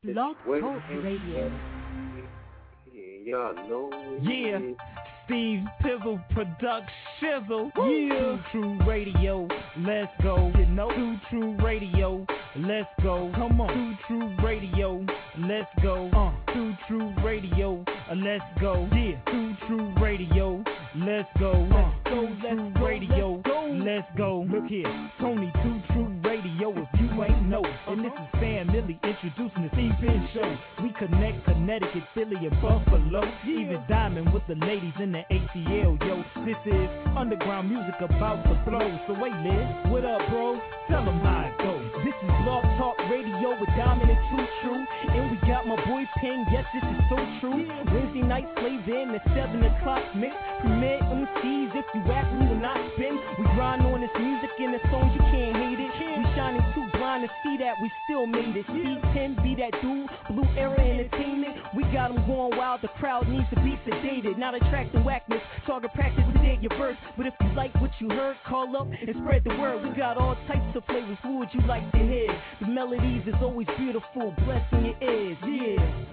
Blog Talk Radio. Y'all know it. Yeah. Steve Pizzle Production Shizzle. Yeah. True Radio, let's go. You know, True Radio, let's go. Come on. True Radio, let's go. True Radio, let's go. Yeah. True Radio, let's go. True Radio, let's go. Look here, Tony True Radio. If you ain't know, and this is Sam Millie introducing the Steve Penn Show. We connect Connecticut, Philly, and Buffalo. Even Diamond with the ladies in the ATL, yo. This is underground music about to blow. So wait, Liz, what up, bro? Tell them how it goes. This is Blog Talk Radio with Diamond and True. And we got my boy Penn, yes, this is so true. Wednesday night slave in the 7 o'clock mix. Premier MCs, if you act, we will not spin. We grind on this music and the songs, you can't hate it. We shining too blind to see that we still made it. Steve Penn be that dude, Blue Era Entertainment. We got them going wild, the crowd needs to be sedated. Not attracting whackness, target practice today your verse. But if you like what you heard, call up and spread the word. We got all types of flavors, who would you like to hear? The melodies is always beautiful, blessing your ears, yeah.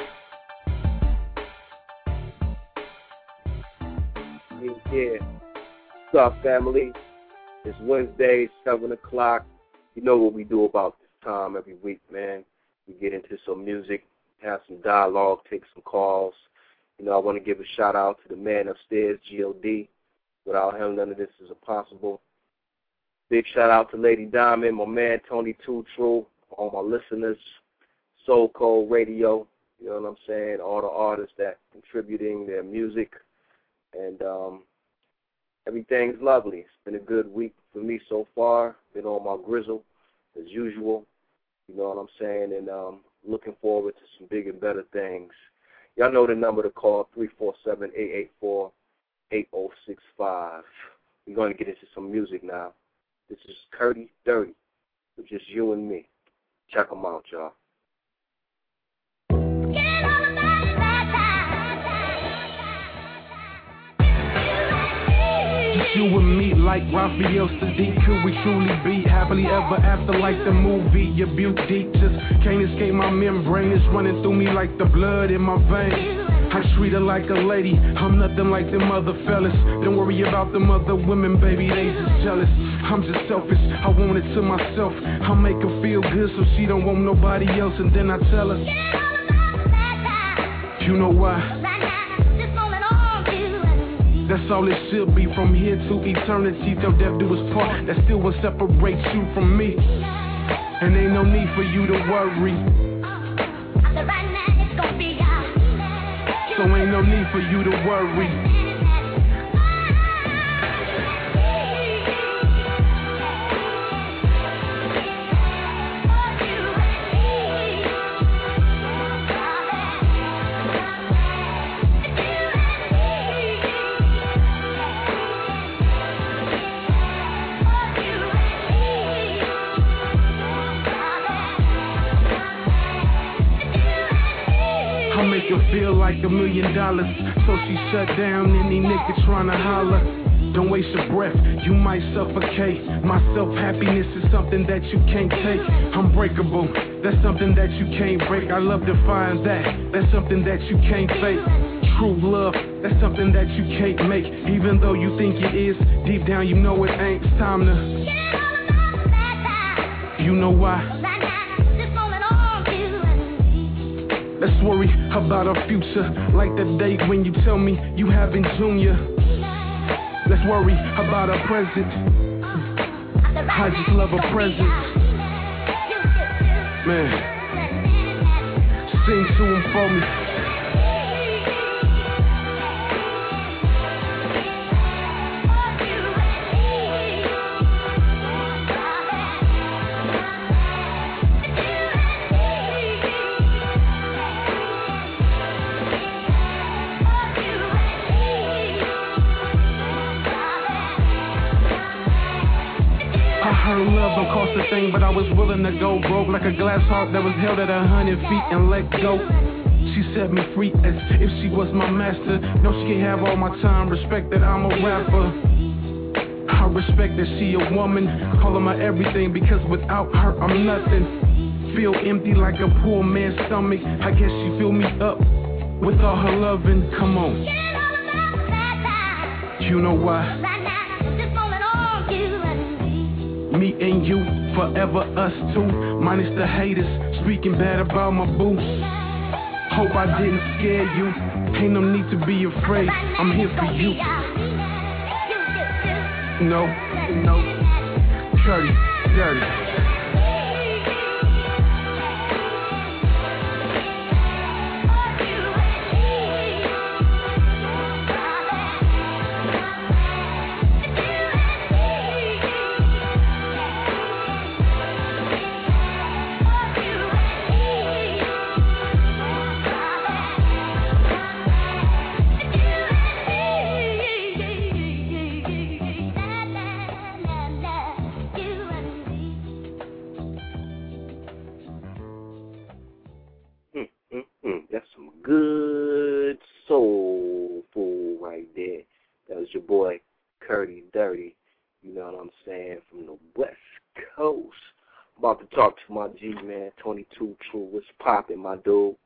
Yeah. What's up, family? It's Wednesday, 7 o'clock. You know what we do about this time every week, man. We get into some music, have some dialogue, take some calls. You know, I want to give a shout-out to the man upstairs, G.O.D. Without him, none of this is possible. Big shout-out to Lady Diamond, my man Tony True, all my listeners, Soul Cold Radio, you know what I'm saying, all the artists that contributing their music. And everything's lovely. It's been a good week for me so far. Been on my grizzle, as usual. You know what I'm saying? And looking forward to some big and better things. Y'all know the number to call, 347-884-8065. We're going to get into some music now. This is Curdy Dirty, with just you and me. Check them out, y'all. You and me like Raphael Sadiq. Could we truly be happily ever after like the movie? Your beauty just can't escape my membrane. It's running through me like the blood in my veins. I treat her like a lady. I'm nothing like them other fellas. Don't worry about them other women, baby, they just jealous. I'm just selfish, I want it to myself. I make her feel good so she don't want nobody else. And then I tell her, you know why? That's all it should be, from here to eternity, till death do us part. That still will separate you from me, and ain't no need for you to worry. So ain't no need for you to worry. Make her feel like $1 million. So she shut down any nigga tryna holler. Don't waste your breath, you might suffocate. My self-happiness is something that you can't take. Unbreakable, that's something that you can't break. I love to find that, that's something that you can't fake. True love, that's something that you can't make. Even though you think it is, deep down you know it ain't. It's time to, you know why? Let's worry about our future, like the day when you tell me you having junior. Let's worry about our present. I just love a present. Man, sing to him for me. Her love don't cost a thing, but I was willing to go broke, like a glass heart that was held at 100 feet and let go. She set me free as if she was my master. No, she can't have all my time. Respect that I'm a rapper. I respect that she a woman. Call her my everything, because without her I'm nothing. feel empty like a poor man's stomach. I guess she fill me up with all her loving. Come on. You know why? Me and you, forever us two. Minus the haters, speaking bad about my boo. Hope I didn't scare you. Ain't no need to be afraid. I'm here for you. No, dirty. That's some good soul food right there. That was your boy, Curdy Dirty. You know what I'm saying? From the West Coast. About to talk to my G, man, 22 True. What's poppin', my dude?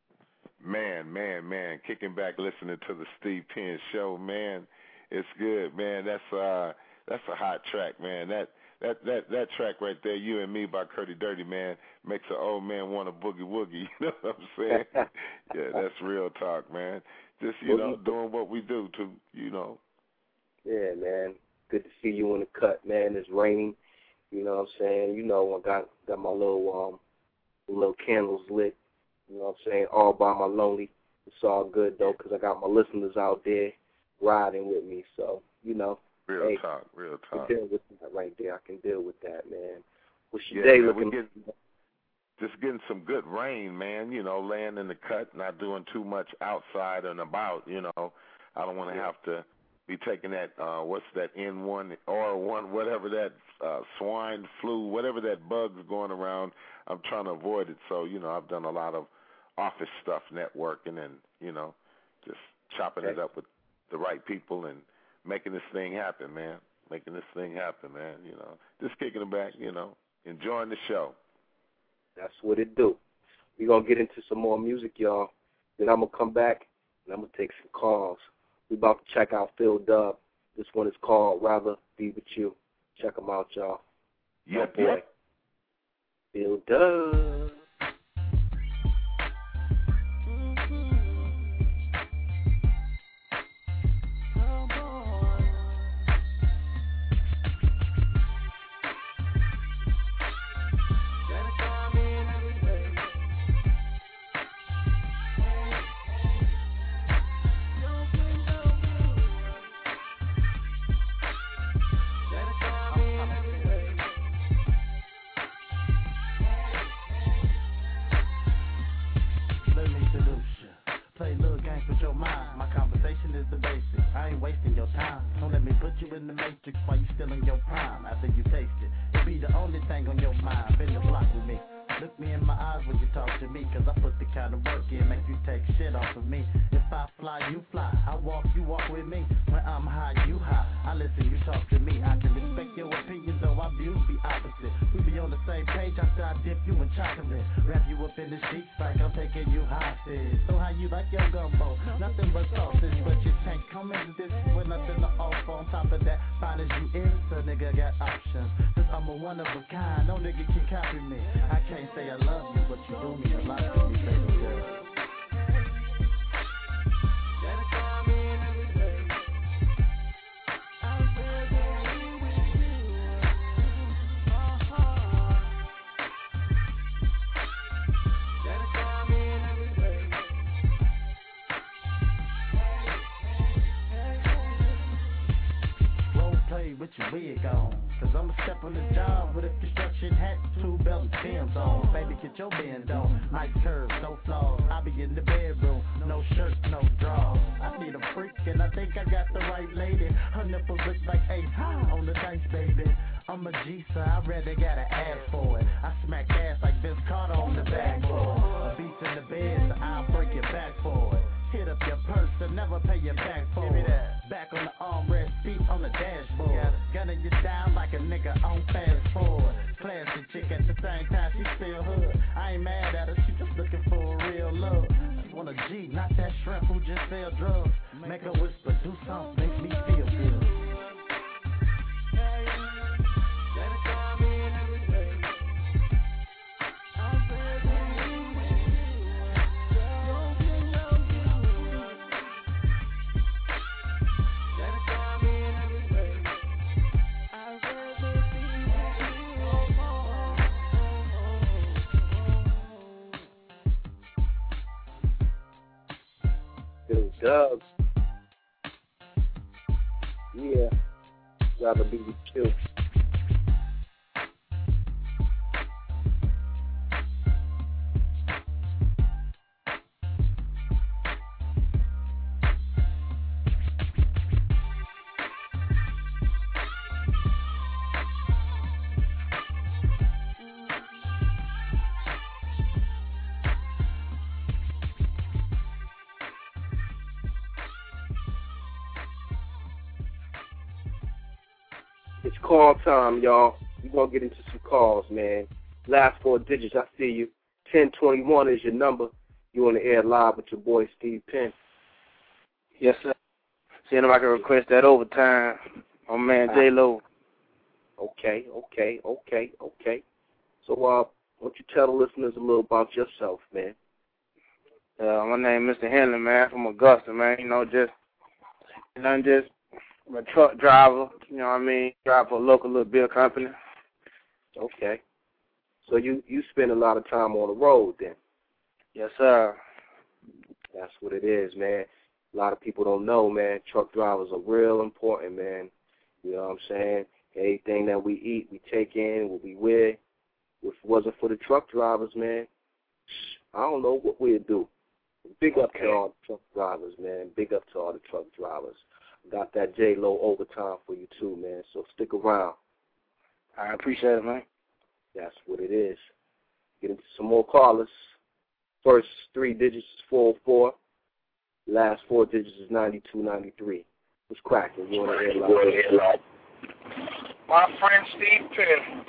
Man. Kicking back, listening to the Steve Penn Show, man. It's good, man. That's a hot track, man. That track right there, You and Me by Curdy Dirty, man, makes an old man want to boogie woogie. You know what I'm saying? Yeah, that's real talk, man. Just, doing what we do to, Yeah, man. Good to see you in the cut, man. It's raining. You know what I'm saying? I got my little candles lit. You know what I'm saying? All by my lonely. It's all good, though, because I got my listeners out there riding with me. So, Real talk. I can deal with that right there. I can deal with that, man. What's your day looking like? Just getting some good rain, man, laying in the cut, not doing too much outside and about, I don't want to have to be taking that, what's that, N1, R1, whatever that swine flu, whatever that bug's going around, I'm trying to avoid it. So, I've done a lot of office stuff, networking, and, just chopping it up with the right people and making this thing happen, man. Just kicking it back, enjoying the show. That's what it do. We're going to get into some more music, y'all. Then I'm going to come back, and I'm going to take some calls. We're about to check out Phil Dub. This one is called Rather Be With You. Check them out, y'all. Yeah, boy. Phil Dub. Gunning you down like a nigga on fast forward. Classy chick at the same time, she still hood. not that shrimp who just sell drugs. Make a whisper, do something, makes me feel good. Doug. Yeah. Rather be with you. It's call time, y'all. We're going to get into some calls, man. Last 4 digits, I see you. 1021 is your number. You on the air live with your boy, Steve Penn. Yes, sir. Seeing if I can request that overtime on man J-Lo. Okay. So, why don't you tell the listeners a little about yourself, man? My name is Mr. Henley, man, from Augusta, man. I'm a truck driver, you know what I mean? Drive for a local little beer company. Okay. So you spend a lot of time on the road then? Yes, sir. That's what it is, man. A lot of people don't know, man. Truck drivers are real important, man. You know what I'm saying? Anything that we eat, we take in, what we wear. If it wasn't for the truck drivers, man, I don't know what we'd do. Big up to all the truck drivers, man. Big up to all the truck drivers. Got that J-Lo overtime for you, too, man. So stick around. I appreciate it, man. That's what it is. Get into some more callers. First 3 digits is 404. Last 4 digits is 9293. What's cracking? You on the air live? My friend Steve Penn.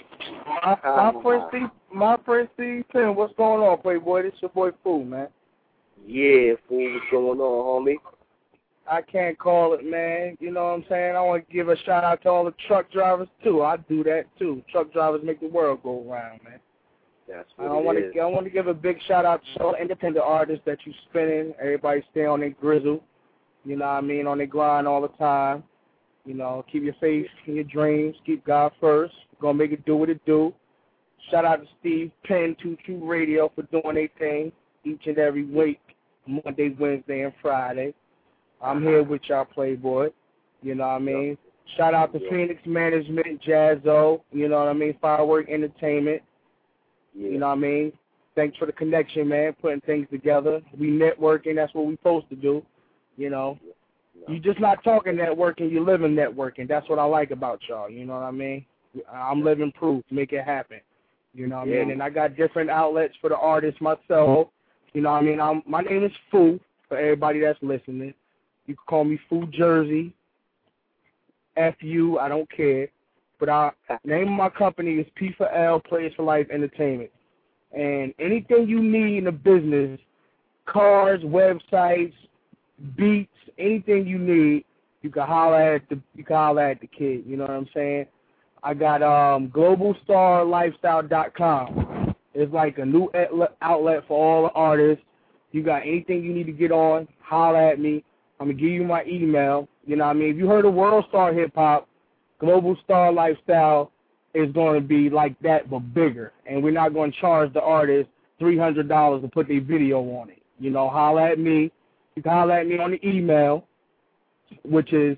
My friend Steve Penn. What's going on, Playboy? This your boy Fool, man. Yeah, Fool. What's going on, homie? I can't call it, man. You know what I'm saying? I want to give a shout out to all the truck drivers too. I do that too. Truck drivers make the world go around, man. That's what I want to give a big shout out to all the independent artists that you spinning. Everybody stay on their grizzle. You know what I mean? On their grind all the time. You know, keep your faith in your dreams. Keep God first. Gonna make it do what it do. Shout out to Steve Penn, 2 True Radio for doing their thing each and every week, Monday, Wednesday, and Friday. I'm here with y'all, Playboy. You know what I mean? Shout out to Phoenix Management, Jazzo, you know what I mean? Firework Entertainment. Yeah. You know what I mean? Thanks for the connection, man, putting things together. We networking, that's what we supposed to do. You know? You just not talking networking, you living networking. That's what I like about y'all, you know what I mean? I'm living proof, make it happen. You know what I mean? And I got different outlets for the artists myself. You know what I mean? My name is Foo, for everybody that's listening. You can call me Foo Jersey, F-U, I don't care. But name of my company is P4L, Players for Life Entertainment. And anything you need in the business, cars, websites, beats, anything you need, you can holler at the kid. You know what I'm saying? I got globalstarlifestyle.com. It's like a new outlet for all the artists. You got anything you need to get on, holler at me. I'm going to give you my email. You know what I mean? If you heard of World Star Hip Hop, Global Star Lifestyle is going to be like that but bigger. And we're not going to charge the artist $300 to put their video on it. You know, holler at me. You can holler at me on the email, which is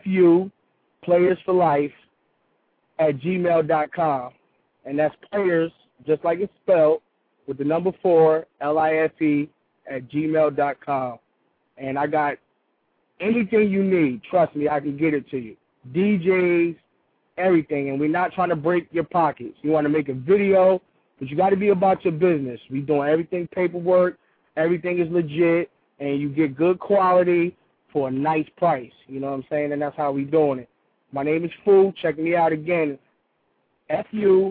fuplayersforlife@gmail.com. And that's players, just like it's spelled, with the number 4, LIFE, @gmail.com. And I got anything you need. Trust me, I can get it to you. DJs, everything. And we're not trying to break your pockets. You want to make a video, but you got to be about your business. We're doing everything paperwork. Everything is legit. And you get good quality for a nice price. You know what I'm saying? And that's how we doing it. My name is Foo. Check me out again. FU,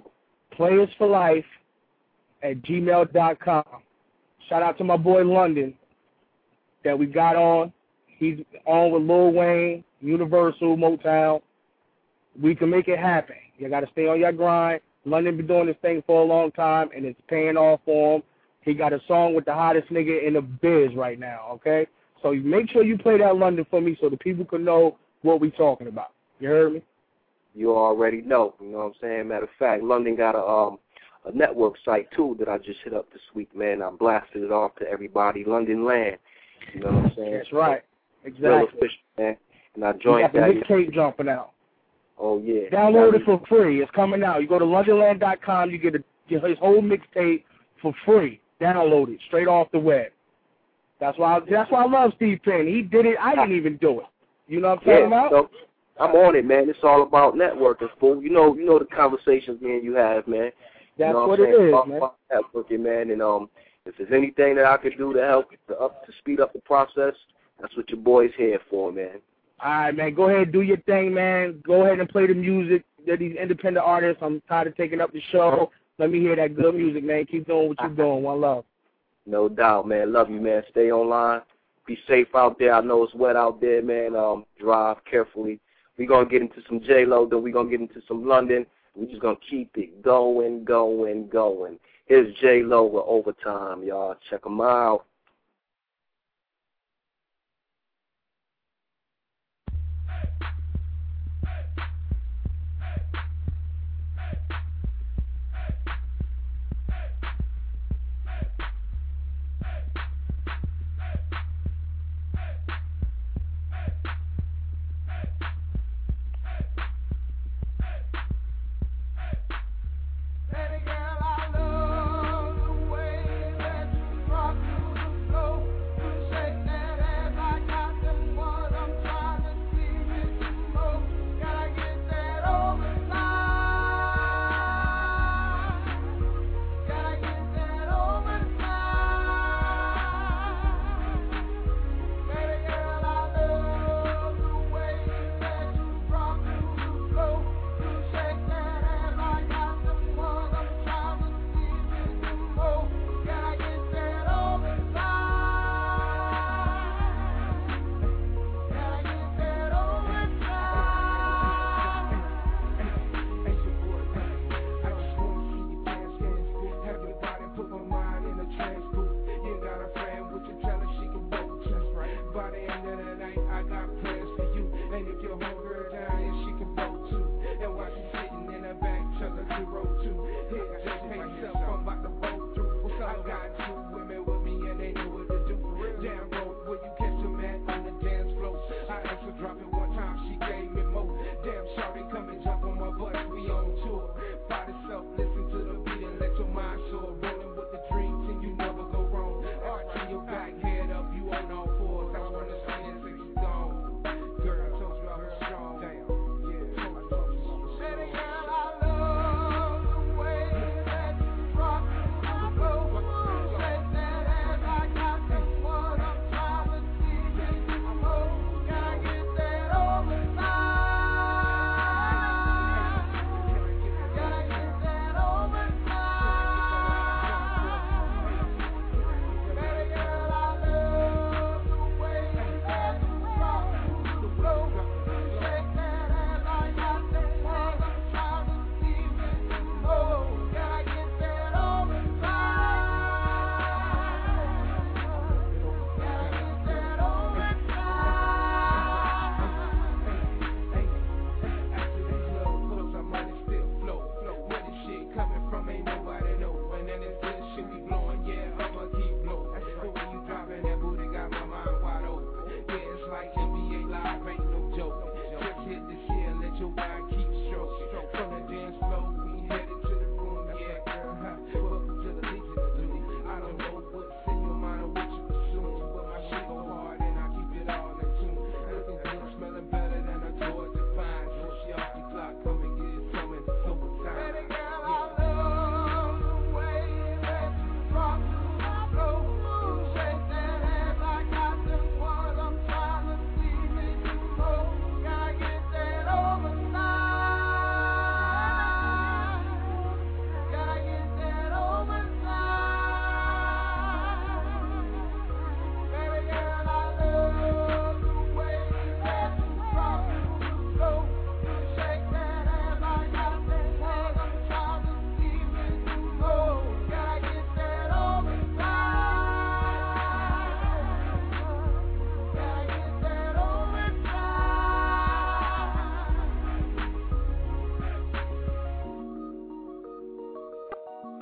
playersforlife@gmail.com. Shout out to my boy London. that we got on. He's on with Lil Wayne, Universal, Motown. We can make it happen. You got to stay on your grind. London been doing this thing for a long time, and it's paying off for him. He got a song with the hottest nigga in the biz right now, okay? So you make sure you play that London for me so the people can know what we talking about. You heard me? You already know. You know what I'm saying? Matter of fact, London got a network site, too, that I just hit up this week, man. I blasted it off to everybody, London Land. You know what I'm saying? That's right. Exactly. Real official, man. And I joined that. You got the mixtape jumping out. Oh, yeah. Download it for free. It's coming out. You go to LondonLand.com, you get his whole mixtape for free. Download it straight off the web. That's why I love Steve Penn. He did it. I didn't even do it. You know what I'm talking about? So I'm on it, man. It's all about networking, fool. You know the conversations me and you have, man. That's you know what it is, all man. about networking, man. And if there's anything that I could do to help to speed up the process, that's what your boy's here for, man. All right, man. Go ahead and do your thing, man. Go ahead and play the music. They're these independent artists. I'm tired of taking up the show. Let me hear that good music, man. Keep doing what you're doing. One love. No doubt, man. Love you, man. Stay online. Be safe out there. I know it's wet out there, man. Drive carefully. We're going to get into some J-Lo, then we're going to get into some London. We're just going to keep it going. Here's J-Lo with Overtime, y'all. Check them out. Baby girl, I love the way that you rock through the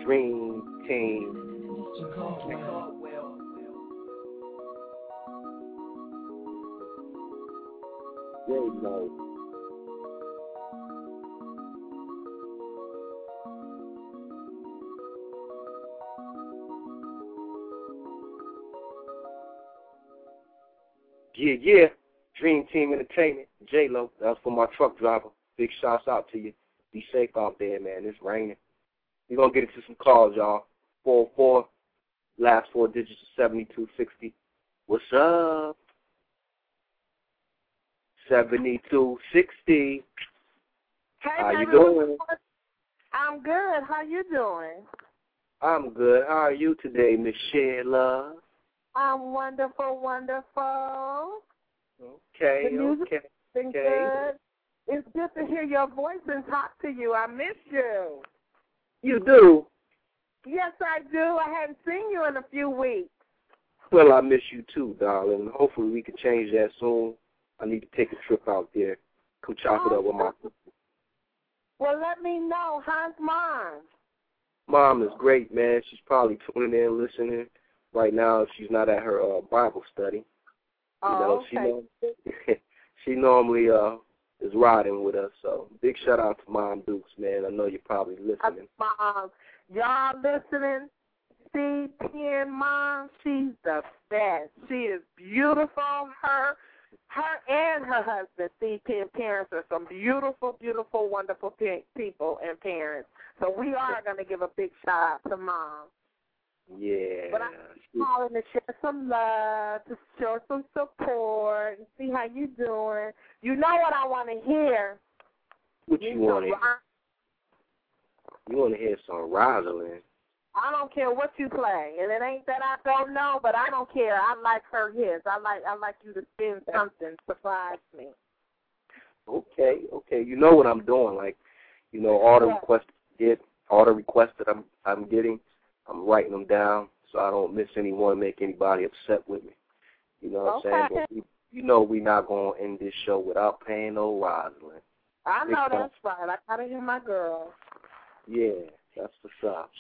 Dream Team. J-Lo. Yeah. Dream Team Entertainment, J-Lo. That's for my truck driver. Big shouts out to you. Be safe out there, man. It's raining. We're going to get into some calls, y'all. 404, last four digits of 7260. What's up? 7260. Hey, how baby, you doing? I'm good. How you doing? I'm good. How are you today, Miss Sheila? I'm wonderful, wonderful. Okay, the music's been okay. good. It's good to hear your voice and talk to you. I miss you. You do? Yes, I do. I hadn't seen you in a few weeks. Well, I miss you too, darling. Hopefully we can change that soon. I need to take a trip out there. Come chop it up with my people. Well, let me know. How's Mom? Mom is great, man. She's probably tuning in, listening. Right now, she's not at her Bible study. Okay. She normally is riding with us. So big shout out to Mom Dukes, man. I know you're probably listening. Mom, y'all listening? See, Pen Mom, she's the best. She is beautiful. Her and her husband, Steve Penn, parents are some beautiful, beautiful, wonderful people and parents. So we are going to give a big shout out to Mom. Yeah. But I'm calling to share some love, to show some support, and see how you doing. You know what I want to hear? What you want to hear? You want to hear some Rosalind? I don't care what you play, and it ain't that I don't know, but I don't care. I like her hits. I like you to spin something, surprise me. Okay. You know what I'm doing, like, all the requests that I'm getting, I'm writing them down so I don't miss anyone, make anybody upset with me. You know what I'm saying? But we're not going to end this show without paying no Rosalind. I know that's right. I got to hear my girl. Yeah, that's what's up.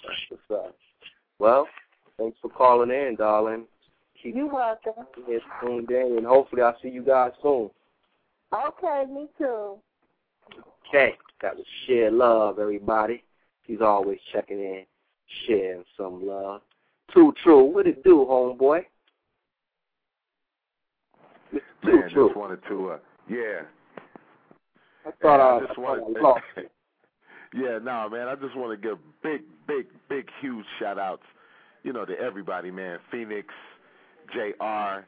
Well, thanks for calling in, darling. You're welcome. Tuned in, and hopefully I'll see you guys soon. Okay, me too. Okay, that was Share Love, everybody. She's always checking in, sharing some love. Too True, what it do, homeboy? Man, just wanted to, I thought I just wanted lost. Yeah, no, man, I just want to give big, huge shout-outs, to everybody, man. Phoenix, JR,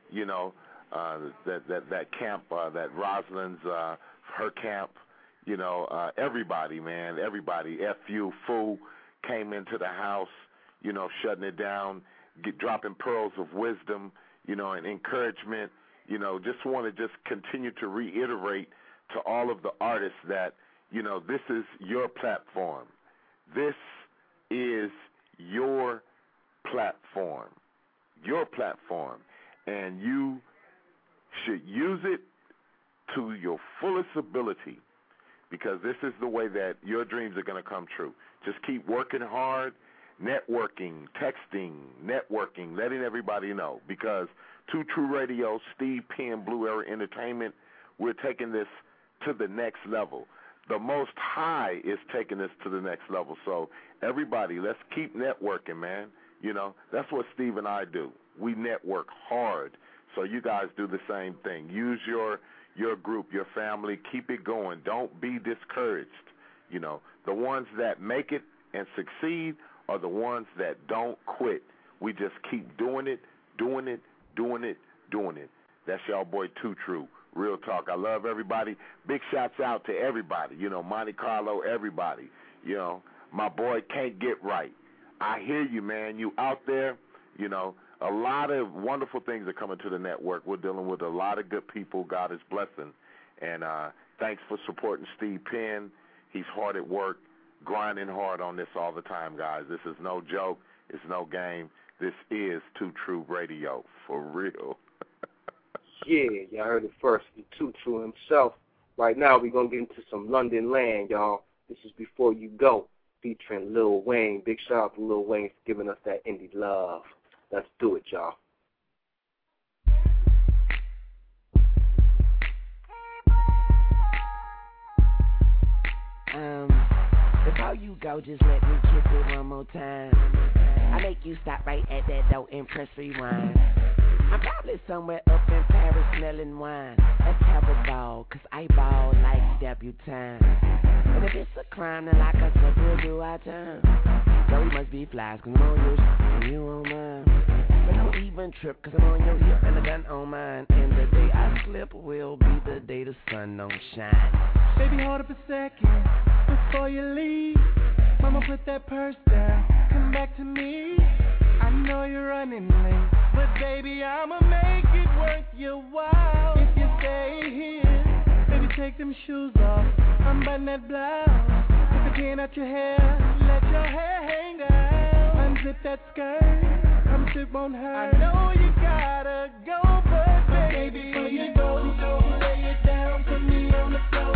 that camp, that Rosalind's, her camp, everybody, man, everybody. FU, Foo came into the house, shutting it down, dropping pearls of wisdom, and encouragement. Just want to continue to reiterate to all of the artists that, this is your platform. This is your platform. Your platform. And you should use it to your fullest ability, because this is the way that your dreams are going to come true. Just keep working hard, networking, texting, letting everybody know, because Too True Radio, Steve Penn, Blue Era Entertainment, we're taking this to the next level. The Most High is taking this to the next level. So everybody, let's keep networking, man. That's what Steve and I do. We network hard. So you guys do the same thing. Use your group, your family. Keep it going. Don't be discouraged. The ones that make it and succeed are the ones that don't quit. We just keep doing it. That's y'all boy Too True. Real talk. I love everybody. Big shouts out to everybody. Monte Carlo, everybody. My boy Can't Get Right. I hear you, man. You out there. A lot of wonderful things are coming to the network. We're dealing with a lot of good people. God is blessing. And thanks for supporting Steve Penn. He's hard at work, grinding hard on this all the time, guys. This is no joke. It's no game. This is Too True Radio, for real. Yeah, y'all heard it first. Too True himself. Right now, we're going to get into some London land, y'all. This is Before You Go, featuring Lil Wayne. Big shout out to Lil Wayne for giving us that indie love. Let's do it, y'all. Before you go, just let me kiss it one more time. I make you stop right at that door and press rewind. I'm probably somewhere up in Paris smelling wine. Let's have a ball, cause I ball like debutante. And if it's a crime, then like I said, we'll do our time. So we must be flies, cause I'm on yours and you on mine. But don't even trip, cause I'm on your hip and a gun on mine. And the day I slip will be the day the sun don't shine. Baby, hold up a second before you leave. Mama, put that purse down, come back to me. I know you're running late, but baby, I'ma make it worth your while. If you stay here, baby, take them shoes off. I'm button that blouse, put the pin out your hair, let your hair hang down. Unzip that skirt, come sit won't hurt. I know you gotta go, but baby, before you go, lay it down for me on the floor.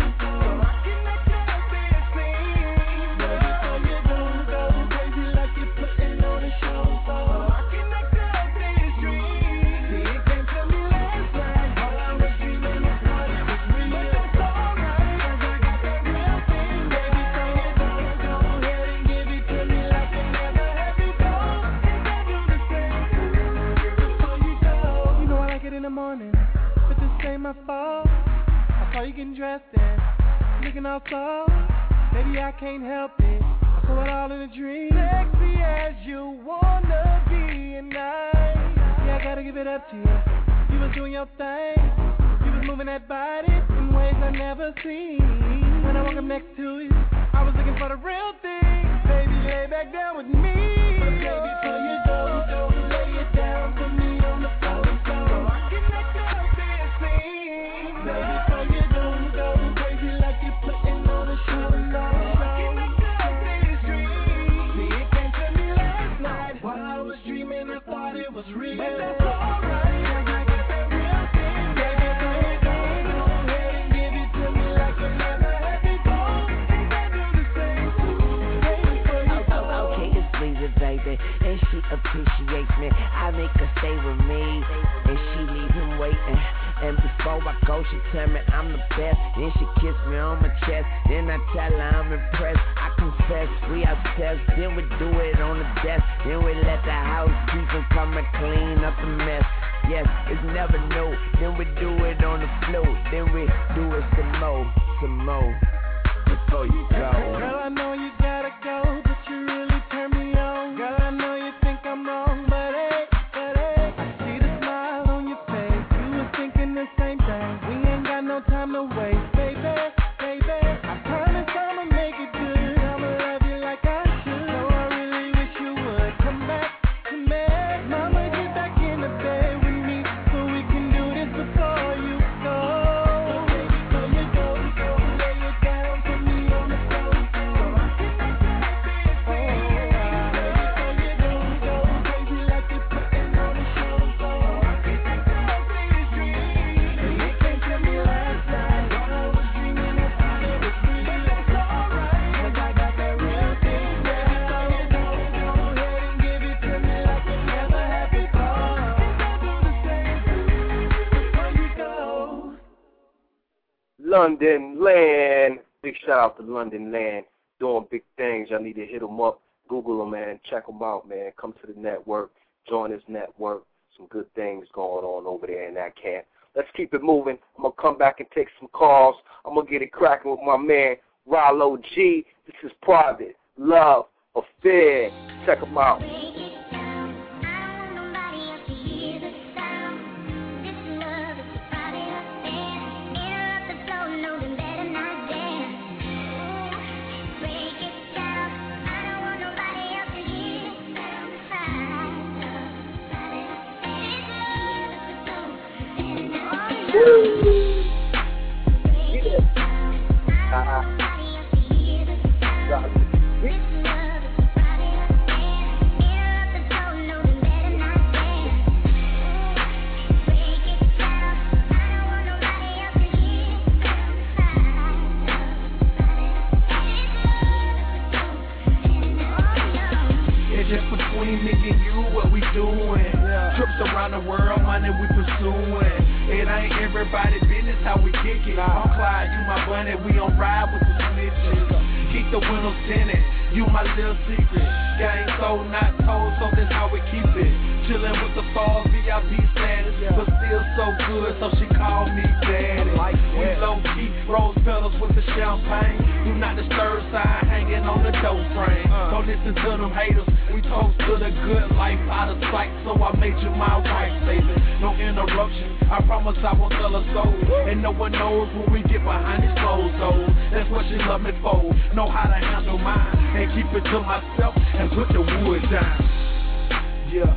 Morning, but this ain't my fault. I saw you getting dressed and looking all soft. Baby, I can't help it. I saw it all in a dream. Sexy as you wanna be, and yeah, I gotta give it up to you. You was doing your thing. You was moving that body in ways I never seen. When I woke up next to you, I was looking for the real thing. Baby, lay back down with me. But baby, before you go, lay it down for me on the floor. And she appreciates me. I make her stay with me, and she leave him waiting. And before I go, she tell me I'm the best. Then she kiss me on my chest. Then I tell her I'm impressed. I confess, we obsessed. Then we do it on the desk. Then we let the housekeeper come and clean up the mess. Yes, it's never new. Then we do it on the floor. Then we do it some more. Before you go. Girl, I know you gotta go, but you really turn me on. Girl, I know you think I'm wrong, but hey, I see the smile on your face. You were thinking the same thing. We ain't got no time to waste, baby. I promise I'ma make it good. I'ma love you like I should. So I really wish you would come back to me. Mama, get back in the bed with me so we can do this before you go. So baby, before you go, lay it down for me on the floor. So I can make that bitch London Land. Big shout out to London Land. Doing big things. Y'all need to hit them up. Google them, man. Check them out, man. Come to the network. Join this network. Some good things going on over there in that camp. Let's keep it moving. I'm going to come back and take some calls. I'm going to get it cracking with my man, Rollo G. This is Private Love Affair. Check them out. Trips around the world, money we pursuing. It ain't everybody business how we kick it. I'm Clyde, you my bunny, we on ride with the snitches. Keep the windows tinted, you my little secret. Gang sold, not told, so that's how we keep it. Chillin' with the stars, VIP status, but still so good, so she called me daddy. We low key, rose petals with the champagne. Do not disturb sign hanging on the door frame. Don't listen to them haters, we toast to the good life out of sight, so I made you my wife, baby. No interruption, I promise I won't sell a soul. And no one knows when we get behind these closed doors. That's what she love me for, know how to handle mine, and keep it to myself, and put the wood down. Yeah.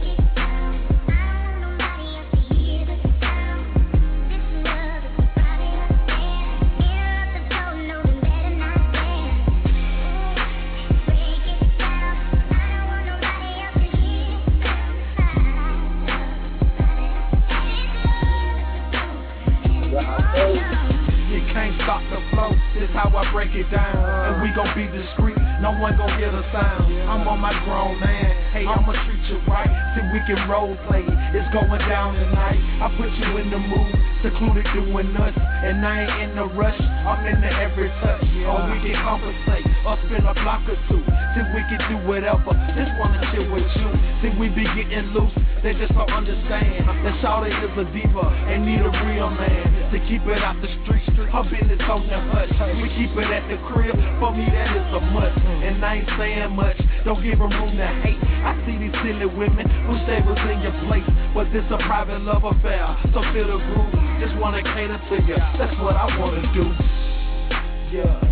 Can't stop the flow, this how I break it down. And we gon' be discreet, no one gon' hear the sound. I'm on my grown man, hey, I'ma treat you right, till we can role play. It's going down tonight, I put you in the mood, secluded doing nuts. And I ain't in the rush, I'm into every touch. Or we can compensate, or spin a block or two, till we can do whatever, just wanna chill with you. Till we be getting loose, they just don't understand that Shawty is a diva, and need a real man to keep it out the street. Her business on the hush, we keep it at the crib. For me that is a must, and I ain't saying much. Don't give them room to hate. I see these silly women who say was in your place, but this a private love affair. So feel the groove, just wanna cater to you. That's what I wanna do. Yeah.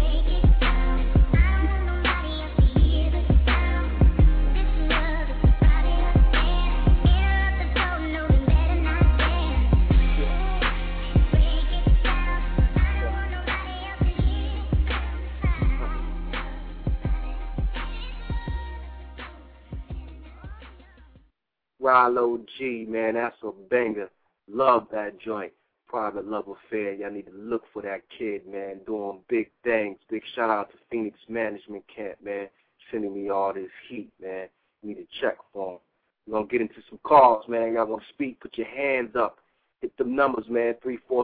Rilo G, man, that's a banger. Love that joint. Private love affair. Y'all need to look for that kid, man, doing big things. Big shout out to Phoenix Management Camp, man, sending me all this heat, man. Need to check for him. We're going to get into some calls, man. Y'all want to speak, put your hands up. Hit them numbers, man.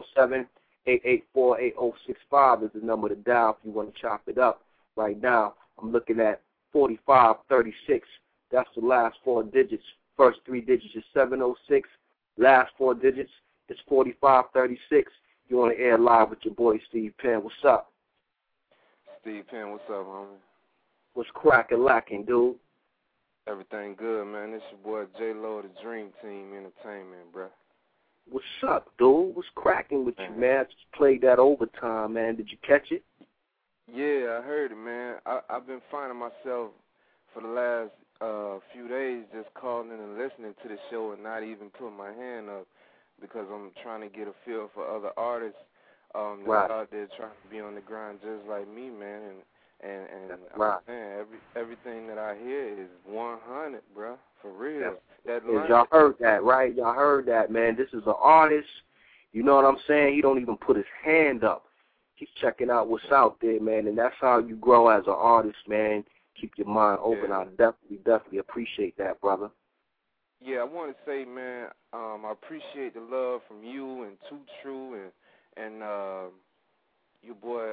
347-884-8065 is the number to dial if you want to chop it up. Right now, I'm looking at 4536. That's the last four digits. First three digits is 706. Last four digits is 4536. You on the air live with your boy Steve Penn. What's up? Steve Penn, what's up, homie? What's cracking, lacking, dude? Everything good, man. This your boy J-Lo, the Dream Team Entertainment, bruh. What's up, dude? What's cracking with you, man? I just played that overtime, man. Did you catch it? Yeah, I heard it, man. I've been finding myself for the last few days just calling and listening to the show and not even putting my hand up because I'm trying to get a feel for other artists that are out there trying to be on the grind just like me, man. And right. Man, everything that I hear is 100, bro, for real. Y'all heard that, right? Y'all heard that, man. This is an artist. You know what I'm saying? He don't even put his hand up. He's checking out what's out there, man, and that's how you grow as an artist, man. Keep your mind open. I definitely appreciate that, brother. Yeah, I want to say, man, I appreciate the love from you and Too True and your boy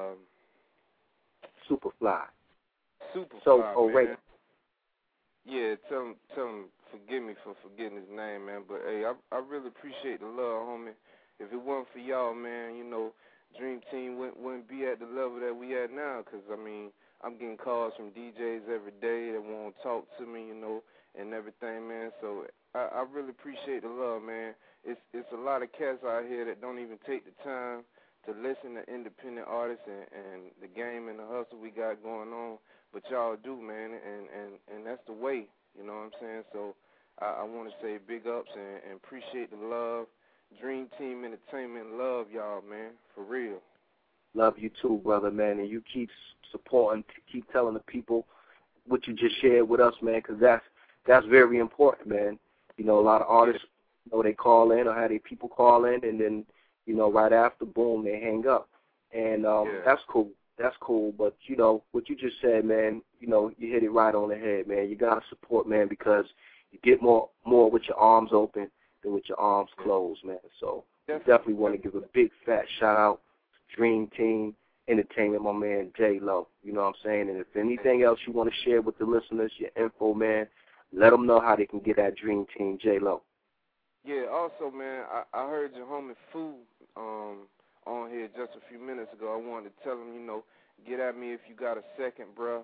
Superfly. Superfly, man. Right. Yeah, tell him forgive me for forgetting his name, man. But hey, I really appreciate the love, homie. If it wasn't for y'all, man, you know, Dream Team wouldn't be at the level that we at now. Cause I mean, I'm getting calls from DJs every day that want to talk to me, you know, and everything, man. So I really appreciate the love, man. It's a lot of cats out here that don't even take the time to listen to independent artists and the game and the hustle we got going on. But y'all do, man, and that's the way, you know what I'm saying? So I want to say big ups and appreciate the love. Dream Team Entertainment, love y'all, man, for real. Love you too, brother, man, and you keep supporting, keep telling the people what you just shared with us, man, because that's very important, man. You know, a lot of artists, you know, they call in or have their people call in, and then, you know, right after, boom, they hang up. And that's cool. That's cool. But, you know, what you just said, man, you know, you hit it right on the head, man. You got to support, man, because, You get more with your arms open than with your arms closed, man. So definitely want to give a big fat shout out to Dream Team Entertainment, my man J-Lo. You know what I'm saying? And if anything else you want to share with the listeners, your info, man, let them know how they can get that Dream Team J-Lo. Yeah, also, man, I heard your homie Fu on here just a few minutes ago. I wanted to tell him, you know, get at me if you got a second, bruh.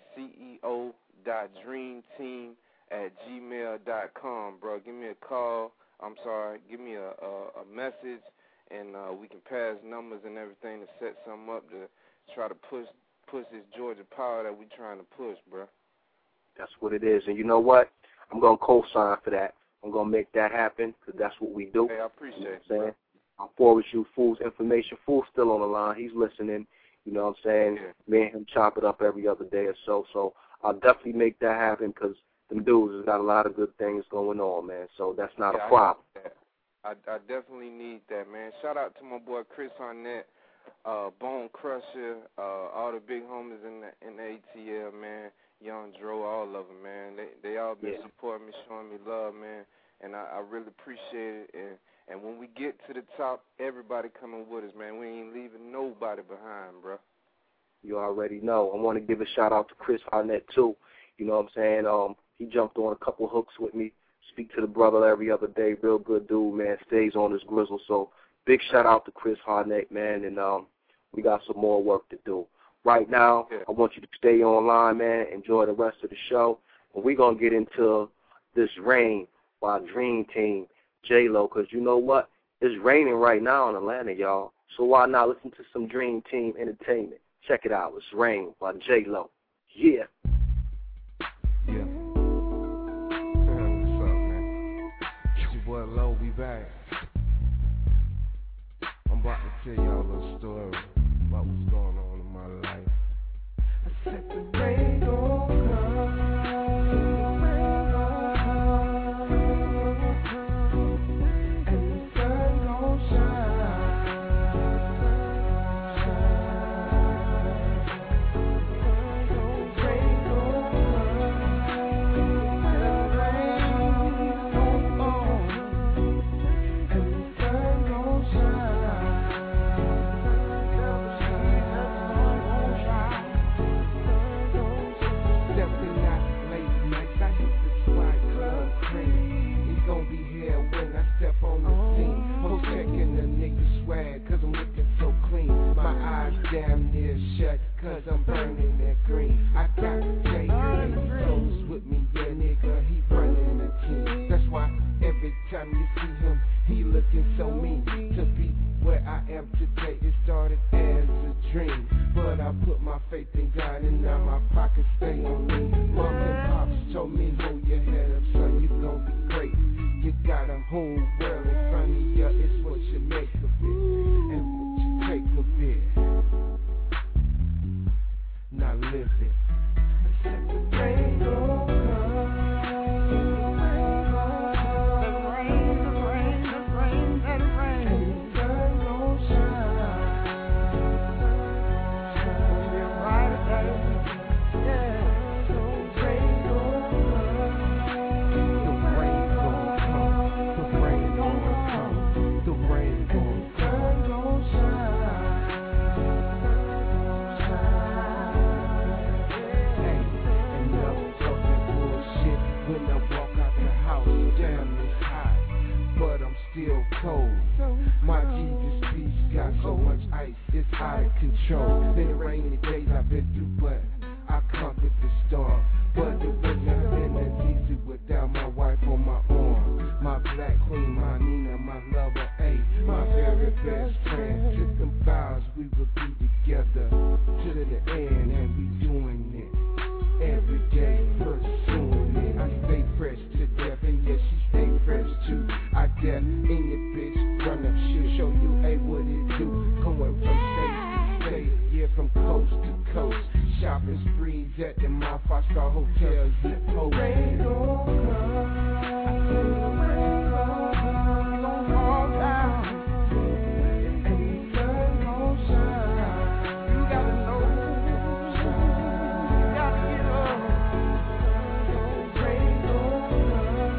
CEO.dreamteam@gmail.com, bro. Give me a call. Give me a message, and we can pass numbers and everything to set something up to try to push this Georgia power that we trying to push, bro. That's what it is. And you know what? I'm going to co-sign for that. I'm going to make that happen because that's what we do. Hey, I appreciate it, you know what I'm saying? I'll forward you Fool's information. Fool's still on the line. He's listening. You know what I'm saying? Yeah. Me and him chop it up every other day or so. So I'll definitely make that happen because them dudes has got a lot of good things going on, man. So that's not a problem. I definitely need that, man. Shout out to my boy Chris Arnett, Bone Crusher, all the big homies in the ATL, man. Young Dro, all of them, man. They all been supporting me, showing me love, man. And I really appreciate it. And when we get to the top, everybody coming with us, man. We ain't leaving nobody behind, bro. You already know. I want to give a shout-out to Chris Arnett, too. You know what I'm saying? He jumped on a couple hooks with me. Speak to the brother every other day. Real good dude, man. Stays on his grizzle. So big shout-out to Chris Arnett, man. And we got some more work to do. Right now, I want you to stay online, man. Enjoy the rest of the show. And we're going to get into this Rain by Dream Team, J-Lo, because you know what? It's raining right now in Atlanta, y'all. So why not listen to some Dream Team Entertainment? Check it out. It's Rain by J-Lo. Yeah. Yeah. What's up, man? It's your boy Lo, we back. I'm about to tell y'all a little story about what's going on in my life. I said the rain gon' come. Damn near shut, cause I'm burning that green. I got Jay close with me, yeah nigga, he running the team. That's why every time you see him, he looking so mean. To be where I am today, it started as a dream. But I put my faith in God and now my pockets stay on me. Mom and pops told me, hold your head up, son, you gon' be great. You got a whole world in front of you, it's what you make of it, and what you take of it. Now live it. Let the rain go. Still cold. My Jesus peace got so much ice, it's out of control. Been rainy days I've been through, but I conquered the storm. But it would not have been as easy without my wife on my arm. My black queen, my Nina, my lover, my very best friend. Took them vows we would be together to the end, and we doing it every day, pursuing it. I stay fresh to death, and yes, she stay fresh too. I dare in your bitch, run up, show you, what it do. Going from state to state, yeah, from coast to coast. Shopping sprees at the mouth, 5-star hotels, zip posts. Rain gon' come, I feel the rain gon' fall down, and the sun gon' shine. You gotta know, you gotta get up. Rain gon' come.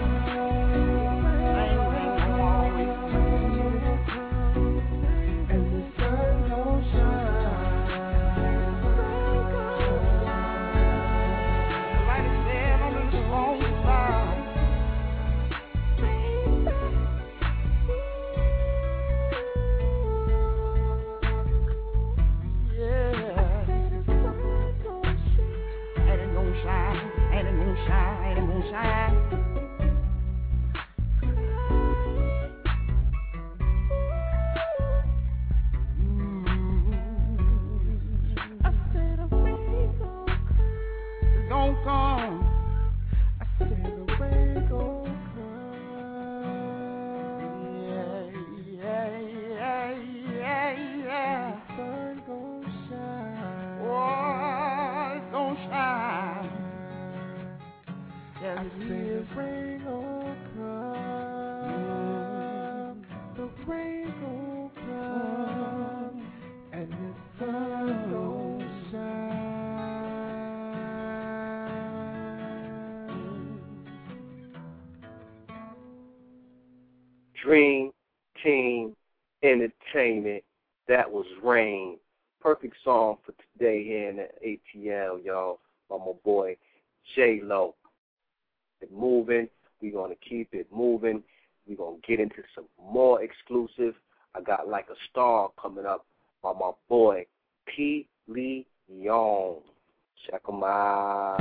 Dream Team Entertainment. That was Rain. Perfect song for today here in the ATL, y'all, by my boy J-Lo. It's moving. We're going to keep it moving. We're going to get into some more exclusive. I got Like a Star coming up by my boy P. Lee Young. Check him out.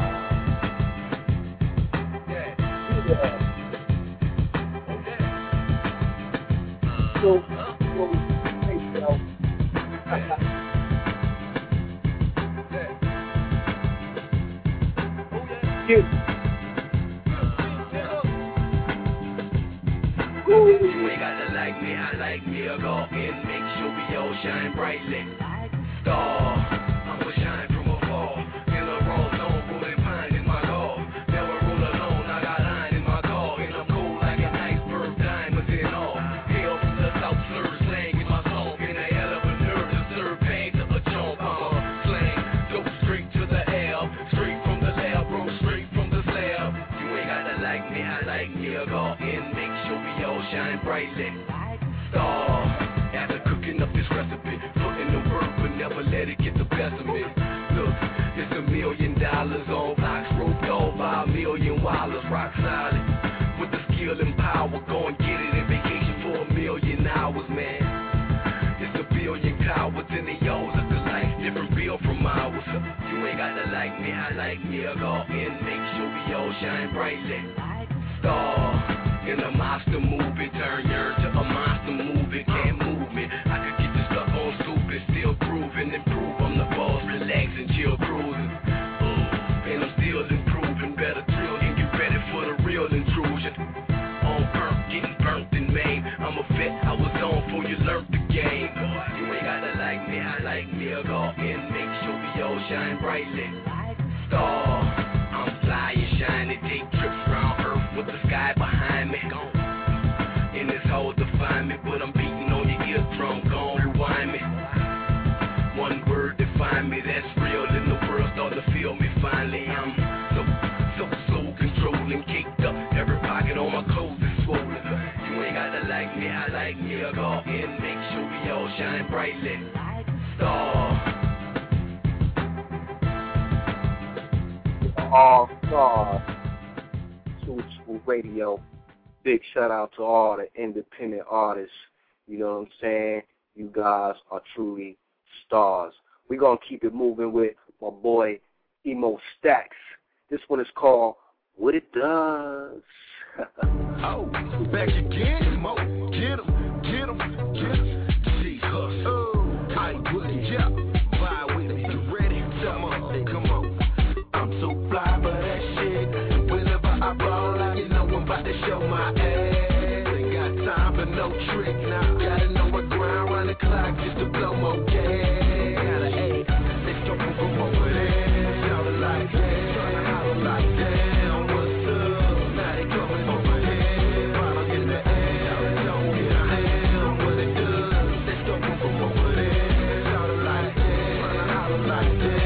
So, you ain't got to like me, I like me. I go and make sure we all shine brightly. Star, I'ma shine from afar. In a raw zone, rolling pine in my car. Never roll alone, I got iron in my car. And I'm cold like an iceberg, diamonds in all. Hail from the south, slur slang in my song. In a hell of a nerve to serve pain to a chomp. I'm a slang, go straight to the air. Straight from the lab, bro, straight from the slab. You ain't got to like me, I like me. I go and make sure we all shine brightly. Star, after cooking up this recipe, putting the work, but never let it get the best of me. Look, it's $1 million on blocks, roped off by $1 million wallers, rock solid. With the skill and power, go and get it in vacation for 1 million hours, man. It's 1 billion cowards and they all look alike, different bill from ours. You ain't got to like me, I like me. I go and make sure we all shine brightly. Star. In a monster movie, turn yearn to a monster movie. Can't move me. I could get this stuff on stupid, still grooving, improve. I'm the boss, relax and chill cruising. And I'm still improving, better drill and get ready for the real intrusion. On burnt, getting burnt and maimed. I'm a vet, I was on before you learned the game. You ain't gotta like me, I like me. I go and make sure we all shine brightly. Star, I'm fly and shiny, take trips around Earth with the sky behind me. And it's hard to find me, but I'm beating on your eardrum. Gon' rewind me. One word define me, that's real. And the world starting to feel me finally. I'm so controlling, caked up. Every pocket on my clothes is swollen. You ain't got to like me, I like me. I go and make sure we all shine brightly. Star. All Stars, Truthful Radio. Big shout out to all the independent artists. You know what I'm saying? You guys are truly stars. We're going to keep it moving with my boy Emo Stacks. This one is called What It Does. Oh, back again, Mo. Get 'em, get 'em, get 'em. Jesus. Oh, I would it, yeah. Vibe with me, you ready? Come on. I'm so fly for that shit. Whenever I ball, you know I'm about to show my ass. Ain't got time for no trick now. Gotta know what grind round the clock just to blow more gas. Gotta ask, let's go from over there. Shout it like that, tryna holler like that. What's up? Now they coming over here. Bottom in the air, don't get a hand. What it does? Let's go from over there. Shout it like that, tryna holler like that.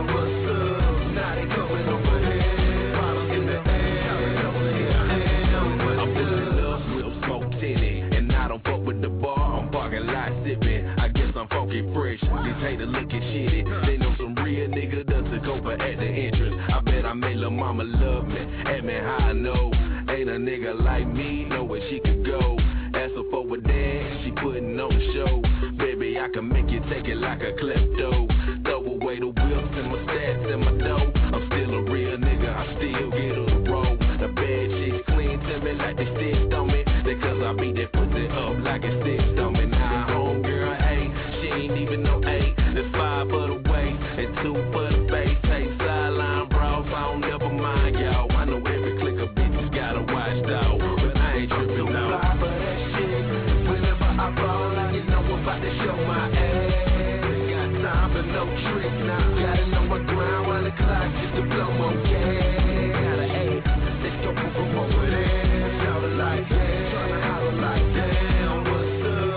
Fresh, these haters looking shitty. They know some real nigga that took over at the entrance. I bet I made lil' mama love me. Ask me how I know. Ain't a nigga like me know where she could go. Ask her for a dance, she putting on the show. Baby, I can make you take it like a klepto. Throw away the whips and my stats and my dough. I'm still a real nigga, I still get on the road. The bad chicks clean to me like they stitched on me. Because I beat that pussy up like it's stitched on me. Now homegirl, ain't even no 8, that's 5 for the waist and 2 for the base. Hey, sideline bros, I don't never mind y'all. I know every click of bitches got a watch dog, but I ain't tripping no. Fly for that shit. Whenever I ball, you know I'm about to show my ass. Ain't got time for no trick now. Gotta know what grind round the clock just to blow more gas. Gotta ask, let's go from over there. Shout it like that, tryna holler like that. What's up?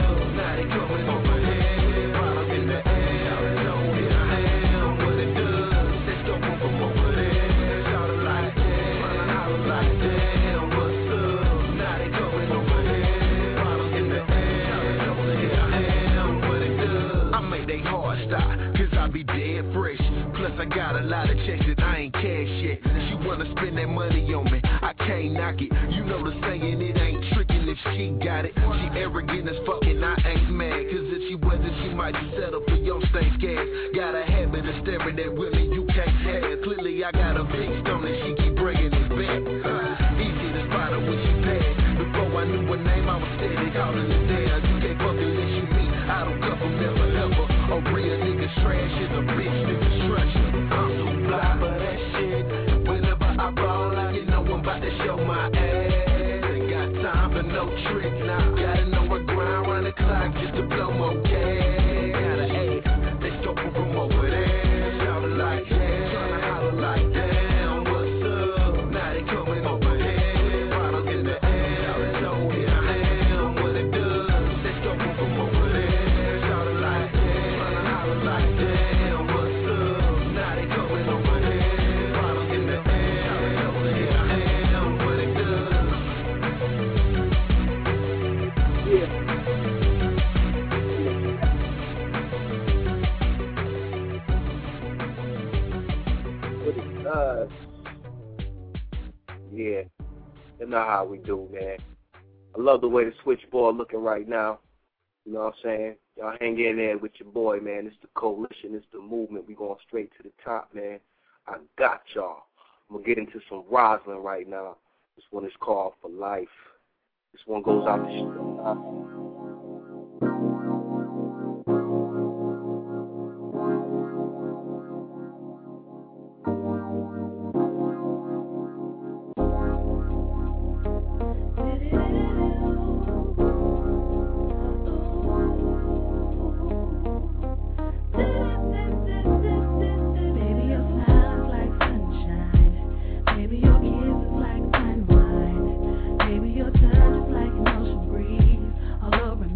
I got a lot of checks that I ain't cash yet. She wanna spend that money on me, I can't knock it. You know the saying, it ain't tricking if she got it. She arrogant as fuck and I ain't mad, cause if she wasn't, she might settle for your stank ass. Got a habit of staring at women you can't have. Clearly I got a big stone and she keep bringing it back. Easy to spot her when she passed. Before I knew her name, I was steady calling it down. You can't fuck unless you meet. I don't couple, never ever. A real nigga trash is a bitch nigga structure. I'm so fly for that shit. Whenever I ball out, you know I'm about to show my ass. Ain't got time for no trick now. Gotta know I grind round the clock just to blow more gas. Gotta ask, they stole from over there. Shout it like that, tryna holler like damn, what's up? Now they coming over here. Bottles in the air, so here I am, what it does. They stole from over there. Shout it like that, tryna holler like damn, what's up? Now they coming over here. Bottles in the air, so here I am, what it does. What it does. Yeah. You know how we do, man. I love the way the switchboard looking right now. You know what I'm saying? Y'all hang in there with your boy, man. It's the coalition. It's the movement. We going straight to the top, man. I got y'all. I'm going to get into some Rosalind right now. This one is called For Life. This one goes out to Baby, your touch is like an ocean breeze all over me.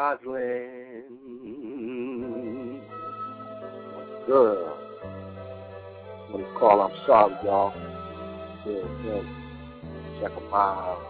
Rosalind. Girl. I'm going to call I'm Sorry, y'all. Yeah. Check them out.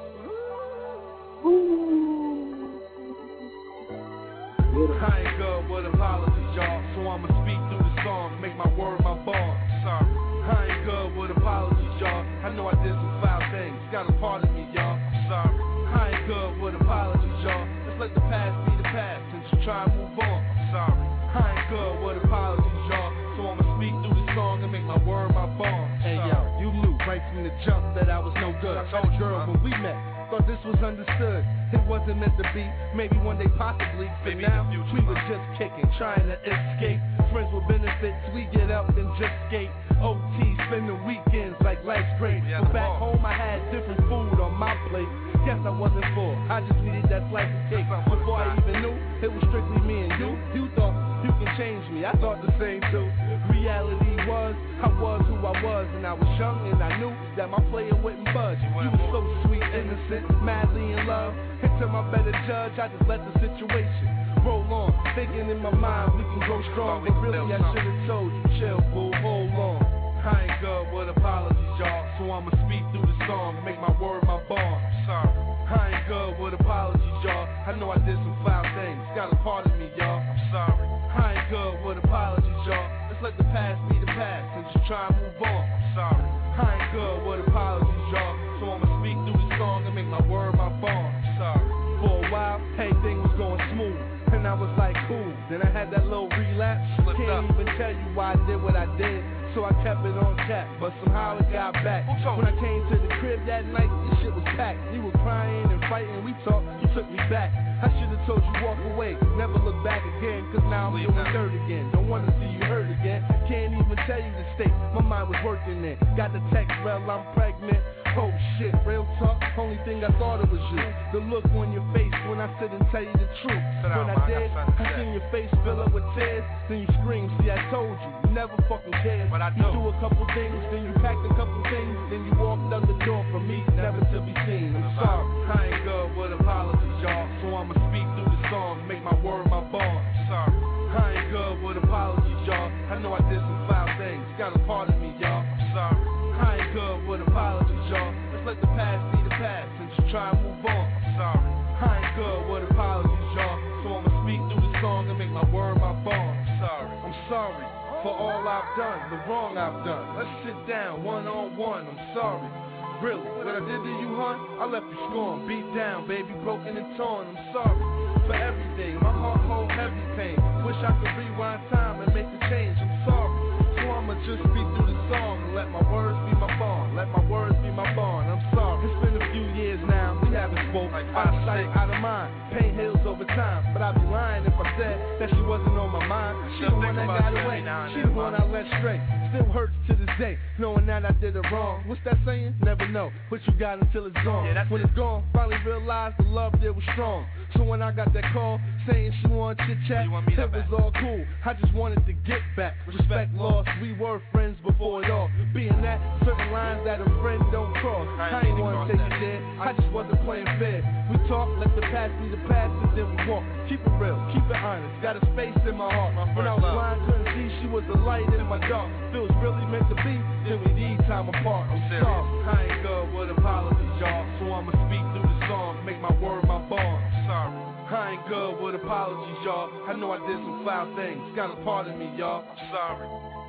I ain't good with apologies, y'all, so I'ma speak through the song, make my word my bond. Sorry. I ain't good with apologies, y'all. I know I did some foul things, got a part of me, y'all. Sorry. I ain't good with apologies, y'all. Let's let the past be the past and just try and move on. Sorry. I ain't good with apologies, y'all, so I'ma speak through the song and make my word my bond. Hey yo, you knew right from the jump that I was no good. I told you, girl, when we met, thought this was understood. It wasn't meant to be, maybe one day possibly. But now, we were just kicking, trying to escape. Friends with benefits, we get up and just skate. OT, spend the weekends like life's great. But back home I had different food on my plate. Guess I wasn't full, I just needed that slice of cake. Before I even knew, it was strictly me and you. You thought you can change me, I thought the same too. Reality was, I was who I was, and I was young and I knew that my player wouldn't budge. You were so sweet, innocent, madly in love. Until my better judge, I just let the situation roll on. Thinking in my mind we can grow strong, but really I should've told you, chill, boo, hold on. I ain't good with apologies, y'all, so I'ma speak through the song, make my word my bond. Sorry. I ain't good with apologies, y'all. I know I did some foul things, got a part of me, y'all. I'm sorry. I ain't good with apologies, y'all. Let's let the past be the past and just try and move on. I'm sorry. I ain't good with apologies, y'all, so I'ma speak through the song and make my word my bond. Sorry. For a while, everything was going smooth, and I was like, cool. Then I had that little relapse. Can't even tell you why I did what I did. So I kept it on tap, but somehow it got back. When I came to the crib that night, this shit was packed. You were crying and fighting, we talked, you took me back. I should've told you walk away, never look back again, cause now I'm doing dirt again. Don't wanna see you hurt again, can't even tell you the state my mind was working in. Got the text, well, I'm pregnant. Oh shit, real talk, only thing I thought it was you. The look on your face when I sit and tell you the truth. When I did, I seen your face fill up with tears, then you scream, see I told you never fucking cared. You do a couple things, then you packed a couple things, then you walked out the door for me, never to be seen. I'm sorry, I ain't good with apologies, y'all, so I'ma speak through the song, make my word my bond. Sorry, I ain't good with apologies, y'all. I know I did some foul things, got a part of me, y'all. I'm sorry, I ain't good with apologies, y'all. Let's let the past be the past and just try and move on. I'm sorry, I ain't good with apologies, y'all, so I'ma speak through the song and make my word my bond. I'm sorry for all I've done, the wrong I've done. Let's sit down, one-on-one, I'm sorry. Really, what I did to you, hon, I left you scorned, beat down, baby, broken and torn. I'm sorry for everything, my heart hold heavy pain. Wish I could rewind time and make the change, I'm sorry. So I'ma just speak through the song and let my words be my bond. Let my words be my bond, I'm sorry. It's been a few years now, we haven't spoke. Out of sight, out of mind, pain heals over time. But I'd be lying if I said that she wasn't on my mind. She the one that got away, she the one I let stray. Still hurts to this day, knowing that I did it wrong. What's that saying? Never know, but you got until it's gone. When it's gone, finally realized the love there was strong. So when I got that call, saying she wanted chit chat, it was all cool. I just wanted to get back. Respect lost, we were friends before it all. Being that, certain lines that a friend don't cross. I ain't wanna take it there, I just wasn't playing fair. We talk, let the past be the past, and then we walk. Keep it real, keep it honest, got a space in my heart. When I was blind, couldn't see, she was the light in my dark. Feels really meant to be, then we need time apart. I'm sorry, I ain't good with apologies, y'all, so I'ma speak through the song, make my word my bond. Sorry, I ain't good with apologies, y'all. I know I did some foul things, got a part of me, y'all. I'm sorry.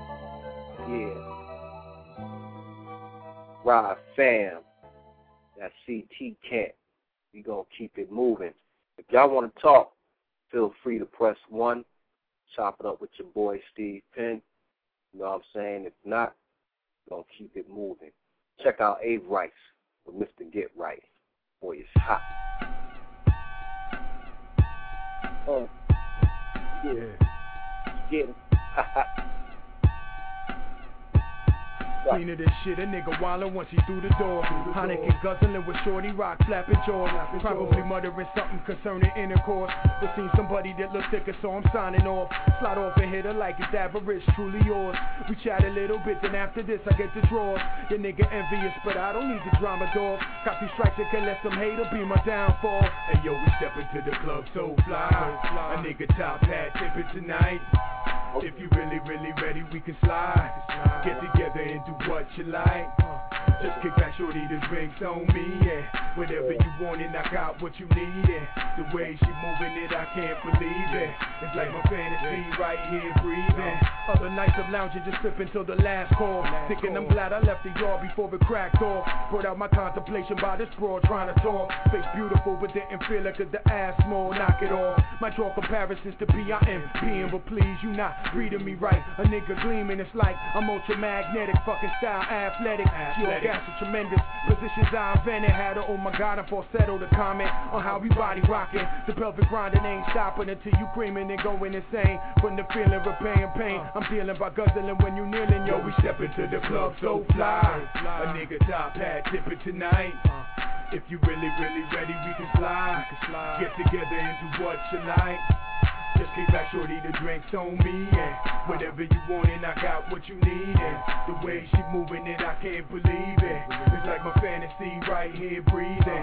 Yeah. Rod fam, that CT Camp. We gonna keep it moving. If y'all want to talk, feel free to press 1. Chop it up with your boy Steve Penn. You know what I'm saying? If not, we're gonna keep it moving. Check out Abe Rice with Mr. Get Right. Boy, it's hot. Oh, yeah. Get him. Cleaner than shit, a nigga wildin' once he through the door. Heineken guzzling with shorty rock, flapping jaws. Probably muttering something concerning intercourse. But seen somebody that look thicker, so I'm signing off. Slide off and hit her like it's average, truly yours. We chat a little bit, then after this I get the draws. Your nigga envious, but I don't need the drama, dog. Got these strikes that can let some hater be my downfall. Hey yo, we step into the club so fly. A nigga top hat tipping tonight. If you really, really ready, we can slide. Get together and do what you like. Just kick back, shorty, the drinks on me, yeah. Whatever you want and I got what you need, yeah. The way she moving it, I can't believe it. It's like my fantasy right here breathing. Other nights of lounging, just sipping till the last call. Thinking I'm glad I left the yard before it cracked off. Brought out my contemplation by this broad trying to talk. Face beautiful, but didn't feel it cause the ass small, knock it off. Might draw comparisons to P.I.M.P.M. but please, you not reading me right. A nigga gleaming, it's like I'm ultramagnetic, fucking style athletic. Your gas is tremendous. Positions I invented, had her, oh my god, I'm falsetto to comment on how we body rocking. The pelvic grinding ain't stopping until you creaming and going insane. From the feeling of pain, I'm feeling by guzzling when you kneeling. Yo, we step into the club so fly. A nigga top hat tipping tonight. If you really, really ready, we can slide. Get together and do what you like. Just kick back, shorty, the drinks on me, yeah. Whatever you want and I got what you need, yeah. The way she moving it, I can't believe it. It's like my fantasy right here breathing.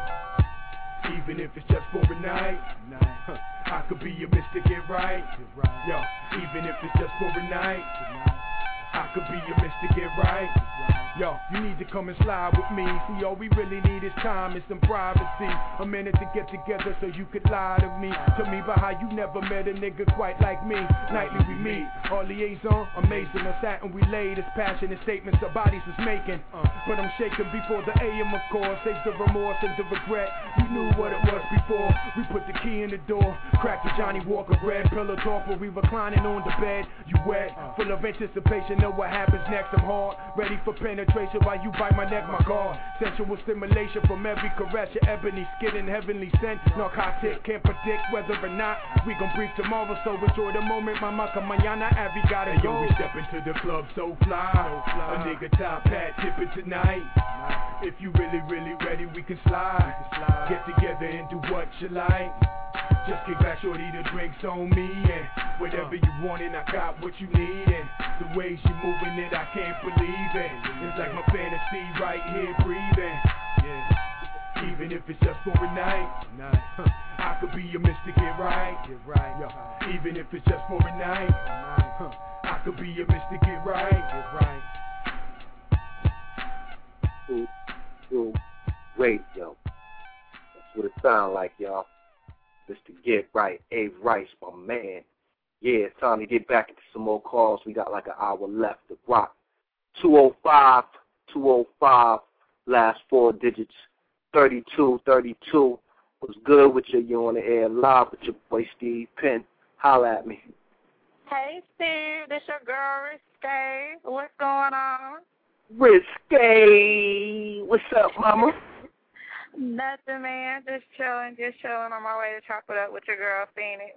Even if it's just for a night, I could be your Mr. Get Right. Yo, even if it's just for a night, I could be your Mr. Get Right. Yo, you need to come and slide with me. See, all we really need is time and some privacy. A minute to get together so you could lie to me. Tell me about how you never met a nigga quite like me. Nightly we meet, our liaison amazing. On satin we laid as passionate statements our bodies was making. But I'm shaking before the AM, of course. Save the remorse and the regret. You knew what it was before. We put the key in the door. Cracked the Johnny Walker red pillow talk where we reclining on the bed. You wet, full of anticipation. Know what happens next. I'm hard, ready for penetration. While you bite my neck, my guard. Sensual stimulation from every caress. Your ebony skin and heavenly scent. Narcotic, can't predict whether or not we gon' brief tomorrow. So enjoy the moment, mama, mañana, Abby gotta go. Yo, we step into the club so fly. A nigga top hat tipping tonight. If you really, really ready, we can slide. Get together and do what you like. Just kick back, shorty, the drinks on me, yeah. Whatever you want and I got what you need, and the way she moving it, I can't believe it. It's like my fantasy right here breathing, yeah. Even if it's just for a night, I could be your Mr. Get Right. Yo, even if it's just for a night, I could be your Mr. Get Right. Radio. That's what it sound like, y'all. Mr. Get Right, Abe Rice, my man. Yeah, it's time to get back into some more calls. We got like an hour left to rock. 205, last four digits, 32. What's good with you? You on the air live with your boy Steve Penn. Holla at me. Hey, Steve, this your girl, Risque. What's going on? Risque. What's up, mama? Nothing, man. Just chilling on my way to chop it up with your girl, Phoenix.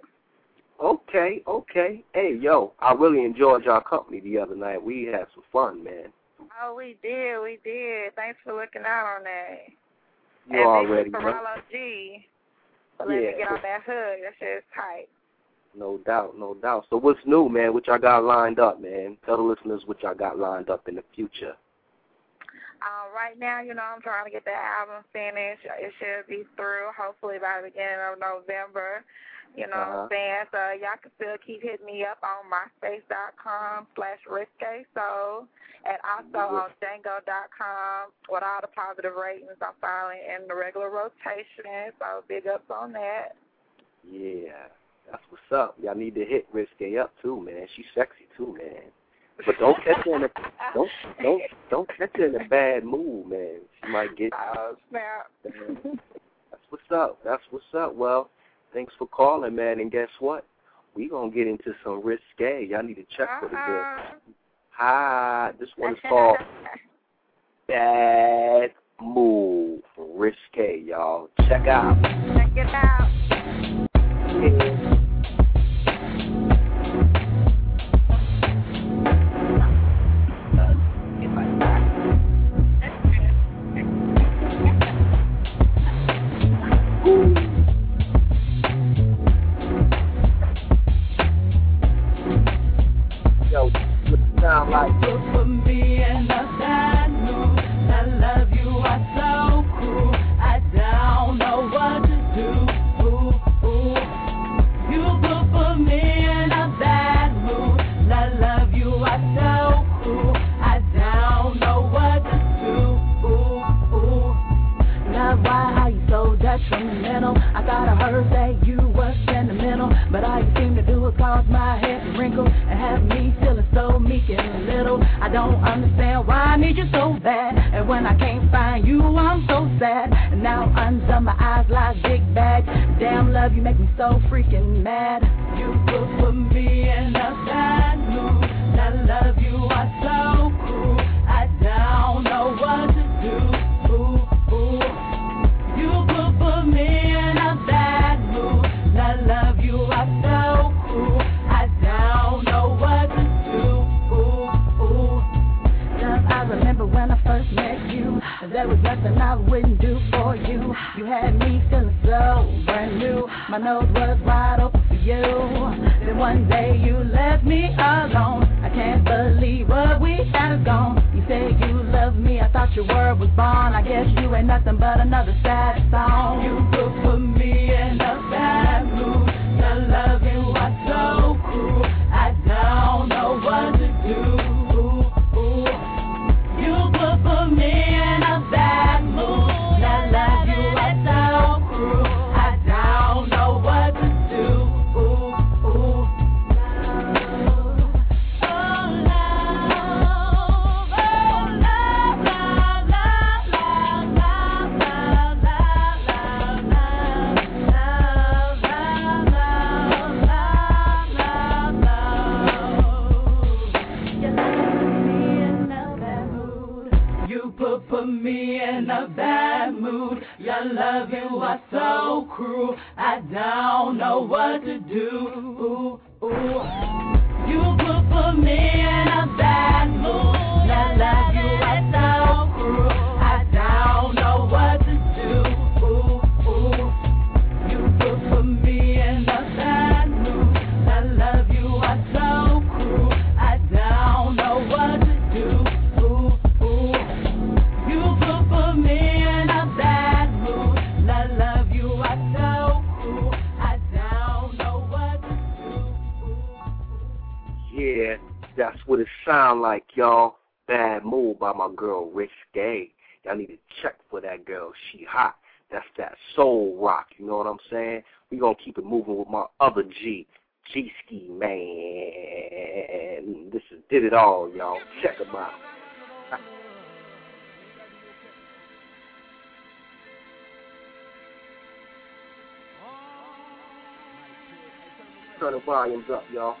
Okay. Hey, yo, I really enjoyed y'all company the other night. We had some fun, man. Oh, we did. Thanks for looking out on that. You already know. And Rollo G. So let me get on that hood. That shit is tight. No doubt. So what's new, man? What y'all got lined up, man? Tell the listeners what y'all got lined up in the future. Right now, I'm trying to get the album finished. It should be through hopefully by the beginning of November. You know what I'm saying? So y'all can still keep hitting me up on myspace.com/risque. So, and also on Django.com with all the positive ratings. I'm finally in the regular rotation. So big ups on that. Yeah, that's what's up. Y'all need to hit Risque up too, man. She's sexy too, man. But don't catch her in don't catch her in a bad mood, man. She might get. Oh snap! That's what's up. Well, thanks for calling, man. And guess what? We gonna get into some Risque. Y'all need to check for the good. Hi, this one is called Bad Move from Risque, y'all. Check out. Check it out. Yeah. If I put me in a bad mood. I love you, I'm so cruel. I don't know what to do. Ooh, ooh. You put me in a bad mood. I love you, I'm so cruel. I don't know what to do. Ooh, ooh. Now why are you so detrimental? I thought I heard that you were sentimental, but all you seem to do is cause my head to wrinkle and have me feeling so meek and little. I don't understand why I need you so bad, and when I can't find you, I'm so sad. And now under my eyes lies big bag. Damn love, you make me so freaking mad. You put me in a bad mood. I love you, I'm so cruel. I don't know what to do. Ooh, ooh. You put me in a bad mood. I love you, I'm so cruel. I don't know what to do. Ooh, ooh. Love, I remember when I first met you, there was nothing I wouldn't do for you. You had me feeling so brand new. My nose was wide open for you. Then one day you left me alone. I can't believe what we had is gone. You said you loved me, I thought your word was bond. I guess you ain't nothing but another sad song. You put me in a bad mood. I love you, I'm so cruel. I don't know what to do. Ooh, ooh. You put me in a bad mood. I love you, I'm so cruel. I don't know what to do. Ooh, ooh. Put me in a bad mood. Your love you are so cruel. I don't know what to do. Ooh, ooh. You put me in a bad mood. Your love you are so cruel. I don't know what to do. Ooh, ooh. You put me in a bad mood. I love you are so cruel. I don't know what to do. Ooh, ooh. You put me in a bad mood. I love you, I'm so cruel. I don't know what to do. Yeah, that's what it sound like, y'all. Bad Mood by my girl Risque. Y'all need to check for that girl. She hot. That's that soul rock. You know what I'm saying? We gonna keep it moving with my other G-Ski, man. This is Did It All, y'all. Check him out. Turn the volumes up, y'all.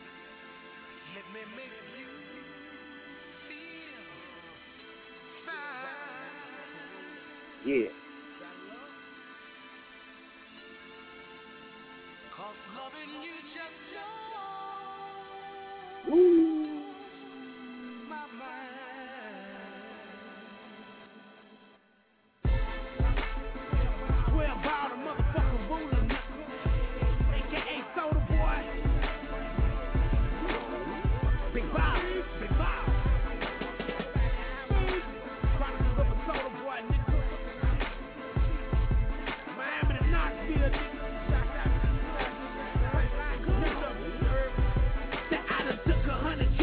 Yeah. Woo. Swear about a motherfucking ruler, aka Soda Boy. Big Bob, Big Bob. Chronicles of a Soda Boy, nigga. Miami to Knoxville, nigga. Said I done took 100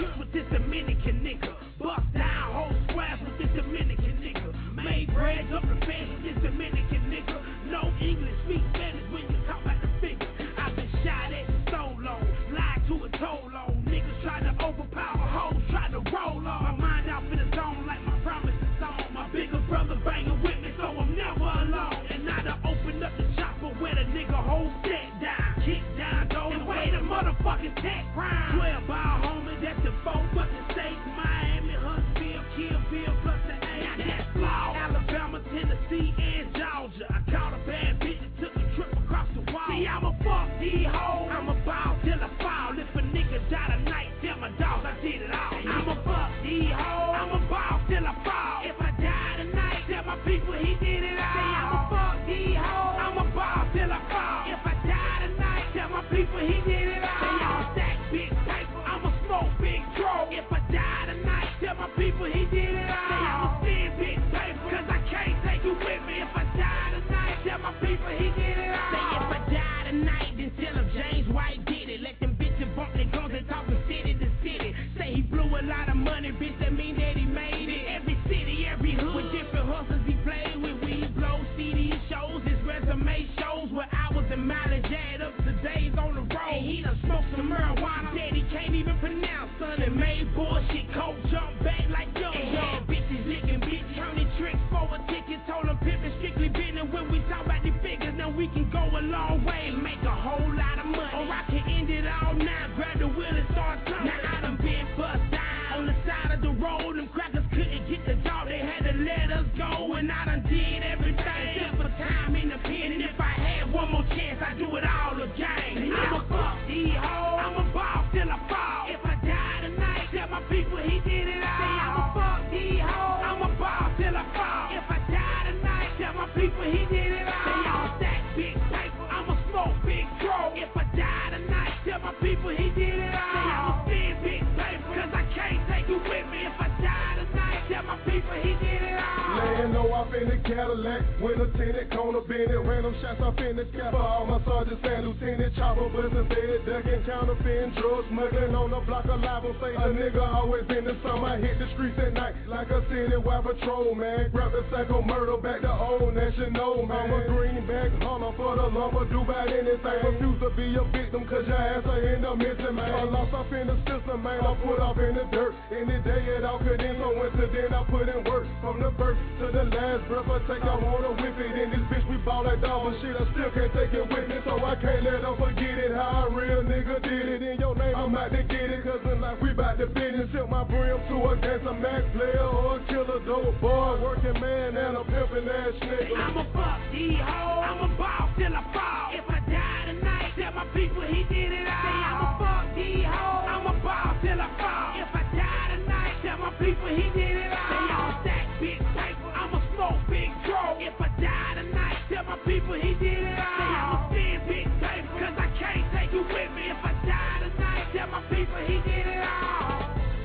people, he did it all. Say I'ma spend big paper, cause I can't take you with me. If I die tonight, tell my people, he did it all. Say if I die tonight, then tell him James White did it. Let them bitches bump their guns and talk from city to city. Say he blew a lot of money, bitch, that mean that he made it. Every city, every hood, with different hustles he played with. We blow CD shows, his resume shows where hours and mileage add up to days on the road. And he done smoked some marijuana that he can't even pronounce, son. And made bullshit, coke jump back like yo. And had bitches licking, bitch turning tricks for a ticket. Told him pimpin' strictly business when we talk about the figures. Now we can go a long way and make a whole lot of money. Or I can end it all now, grab the wheel and start something. Now I done been bust down on the side of the road. Them crackers couldn't get the job, they had to let us go. And I done did everything except for time in the pen. And if I had one more chance, I'd do it all again. I'ma fuck these hoes, I'ma ball till I fall. If I die tonight, tell my people he did it all. Say I'ma fuck these hoes, I'ma ball till I fall. If I die tonight, tell my people he did it all. Say I'ma stack big paper, I'ma smoke big troll. If I die tonight, tell my people he did it all. Say I'ma spend big paper, cause I can't take you with me. If I die tonight, tell my people he did it all. Laying low up in the Cadillac, with a tinted corner Bennett, random shots up in the sky for all my sergeants and lieutenant, chopper buzzing, bed ducking, counterfeiting, drugs smuggling on the block alive on stage. A nigga always in the summer, I hit the streets at night like a citywide patrol, man. Grab the psycho murder back to old national, man. I'm a greenback hunter for the lumber, do about anything. Refuse to be a victim, cause your ass will end up missing, man. I lost up in the system, man, I put off in the dirt. Any day it all could end, so incident I put in work. From the first to the last breath I take, I wanna whip it. In this bitch we ball like dog, but shit I still can't take it with me. So I can't let them forget it, how a real nigga did it. In your name I'm out to get it, cause in life we bout to business. Tilt my brim to a gangster max player or a killer dope boy, working man and a pimpin' ass nigga. I'ma fuck these hoes, I'ma ball till I fall. If I die tonight, tell my people he did it all. Say I'ma fuck these hoes, I'ma ball till I fall. If I die tonight, tell my people he did it all. Say I'ma stack big paper, I'ma smoke big troll. If I die tonight, tell my people he did it all. Say I'ma spend big paper, cause I can't take you with me. If I die tonight, tell my people he did it all.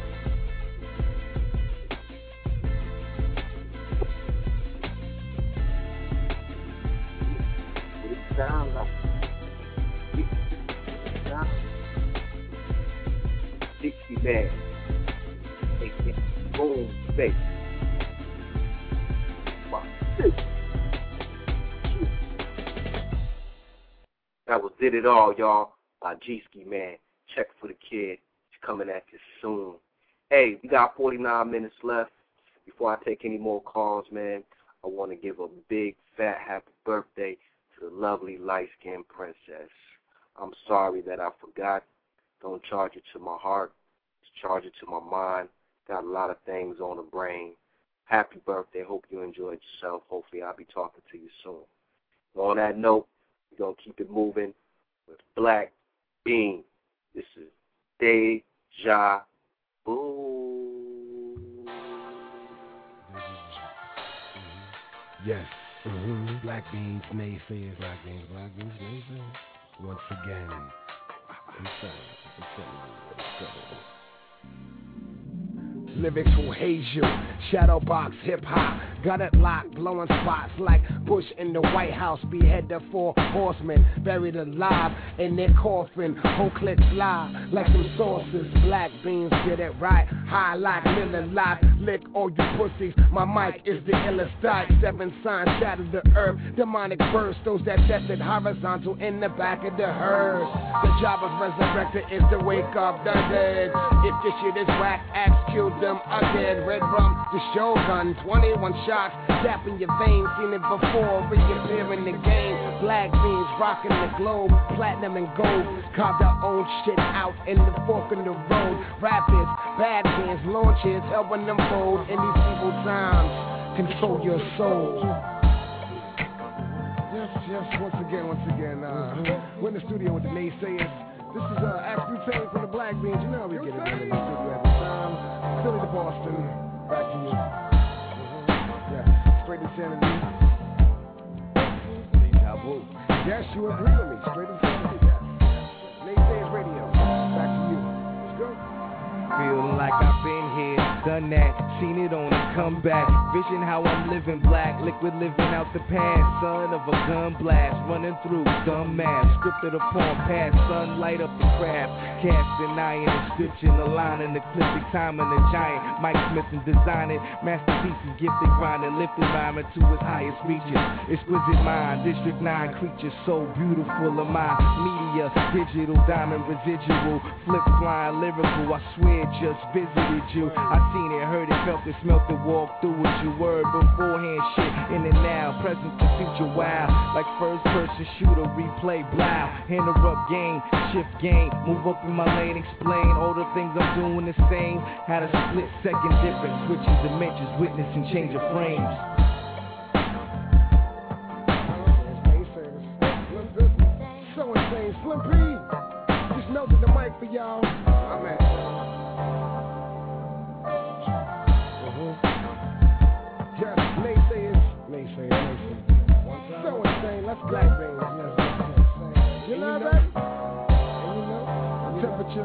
Sound like Dixie Man, boom, face. That was Did It All, y'all, by G-Ski Man. Check for the kid. He's coming at you soon. Hey, we got 49 minutes left. Before I take any more calls, man, I want to give a big, fat happy birthday to the lovely, light-skinned princess. I'm sorry that I forgot. Don't charge it to my heart. Just charge it to my mind. Got a lot of things on the brain. Happy birthday. Hope you enjoyed yourself. Hopefully I'll be talking to you soon. On that note, we're going to keep it moving with Black Bean. This is Deja Vu. Yes. Black Beans, naysayers. Black Beans, naysayers. Once again. Lyrics will haze you. Shadowbox hip hop. Got it locked, blowing spots like Bush in the White House. Behead the 4 horsemen, buried alive in their coffin. Whole clips lie like some sauces. Black Beans get it right. High like Miller Locke. Lick all you pussies. My mic is the illest dot. 7 signs shatter the earth. Demonic burst. Those that tested horizontal in the back of the herd. The job of resurrector is to wake up the dead. If this shit is whack, axe killed them again. Red rum, the Shogun, 21 shots, tapping your veins. Seen it before, reappearing the game. Black Beans rocking the globe, platinum and gold. Carved our own shit out in the fork in the road. Rapids, bad bands, launches, helping them fold in these evil times. Control your soul. Yes, once again, we're in the studio with the naysayers. This is Afro-Tang from the Black Beans. You know how we get it in the studio at the time. Philly to Boston. Back to you. Yeah, straight insanity. Deja vu. Yes, you agree with me. Straight insanity. Yes. Naysayers Radio. Back to you. Let's go. Feel like I've been here, done that. Seen it on a comeback. Vision how I'm living black. Liquid living out the past. Son of a gun blast. Running through dumb math. Scripted upon past. Sun light up the craft. Casting iron inscription. Aligning the clippic time and the giant. Mike Smith and designing. Masterpieces gifted grinding. Lifted rhyming to its highest reaches. Exquisite mind. District 9 creatures so beautiful. Of my media. Digital diamond residual. Flip flying lyrical. I swear just visited you. I seen it, heard it, felt it, smelt it, walked through it. Your word beforehand shit in and now. Present to future wow. Like first person shooter replay blow. Interrupt game, shift game. Move up in my lane, explain all the things I'm doing the same. Had a split second difference. Switching dimensions, witnessing change of frames. So insane, Slim P. Just melted the mic for y'all. My man. Yes, naysayers. So insane, let's black things. You know that? And you know, temperature.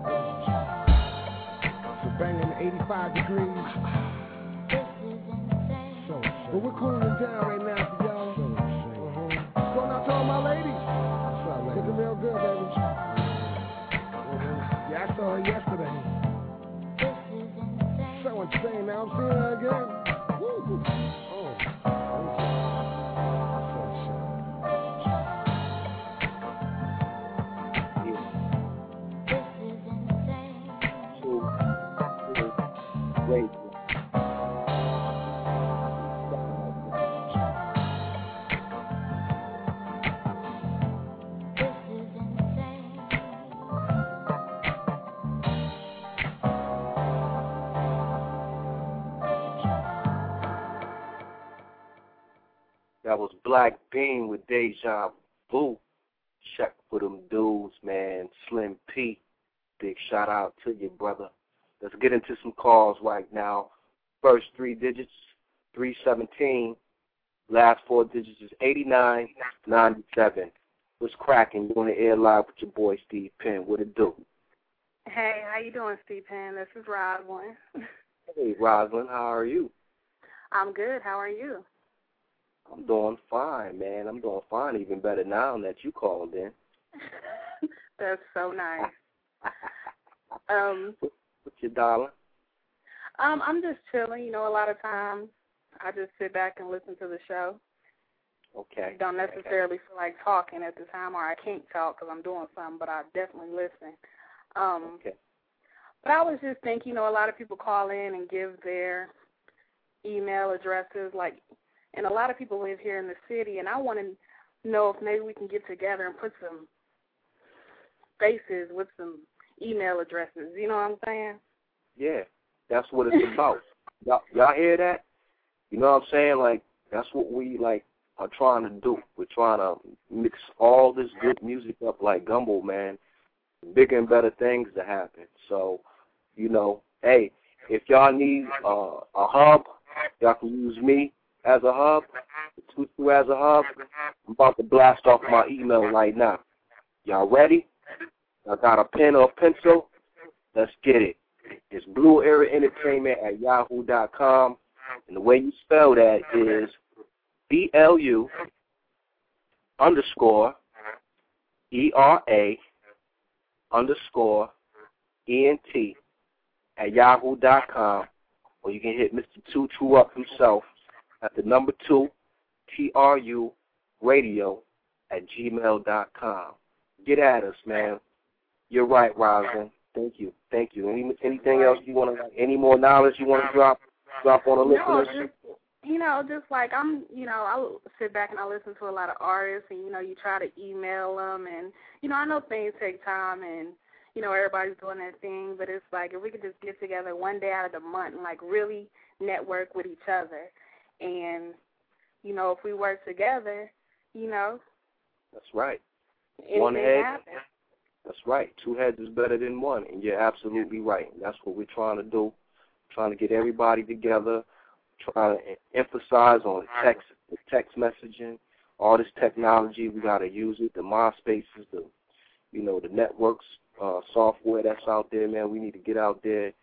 So banging 85 degrees. But we're cooling down right now for y'all. Going out to all my ladies. Looking real good, baby. Yeah, I saw her yesterday. So insane, now I'm seeing her again. Woo. Great. That was Black Bean with Deja Vu. Check for them dudes, man. Slim P. Big shout out to you, brother. Let's get into some calls right now. First 3 digits, 317. Last 4 digits is 8997. What's cracking? You on the air live with your boy Steve Penn. What it do? Hey, how you doing, Steve Penn? This is Rosalind. Hey, Rosalind. How are you? I'm good. How are you? I'm doing fine, man. I'm doing fine. Even better now that you called in. That's so nice. What's your darling? I'm just chilling. You know, a lot of times I just sit back and listen to the show. Okay. Don't necessarily feel like talking at the time, or I can't talk because I'm doing something, but I definitely listen. Okay. But I was just thinking, you know, a lot of people call in and give their email addresses, and a lot of people live here in the city, and I want to know if maybe we can get together and put some faces with some email addresses. You know what I'm saying? Yeah, that's what it's about. Y'all hear that? You know what I'm saying? Like, that's what we, are trying to do. We're trying to mix all this good music up like gumbo, man. Bigger and better things to happen. So, you know, hey, if y'all need a hub, y'all can use me as a hub, Tutu as a hub. I'm about to blast off my email right now. Y'all ready? Y'all got a pen or a pencil? Let's get it. It's blueeraentertainment@yahoo.com. And the way you spell that is BLU_ERA_ENT@yahoo.com. Or you can hit Mr. Tutu up himself at the number 2, TRU radio@gmail.com. Get at us, man. You're right, Rosalind. Thank you. Anything else you want to, any more knowledge you want to drop on the listeners? Just like I sit back and I listen to a lot of artists, and, you try to email them, and, I know things take time, and, everybody's doing their thing, but it's like if we could just get together one day out of the month and, really network with each other, and, if we work together, That's right. One head. Happens. That's right. 2 heads is better than one, and you're absolutely right. That's what we're trying to do, trying to get everybody together, trying to emphasize on the text messaging, all this technology. We got to use it, the MySpaces, the networks, software that's out there, man. We need to get out there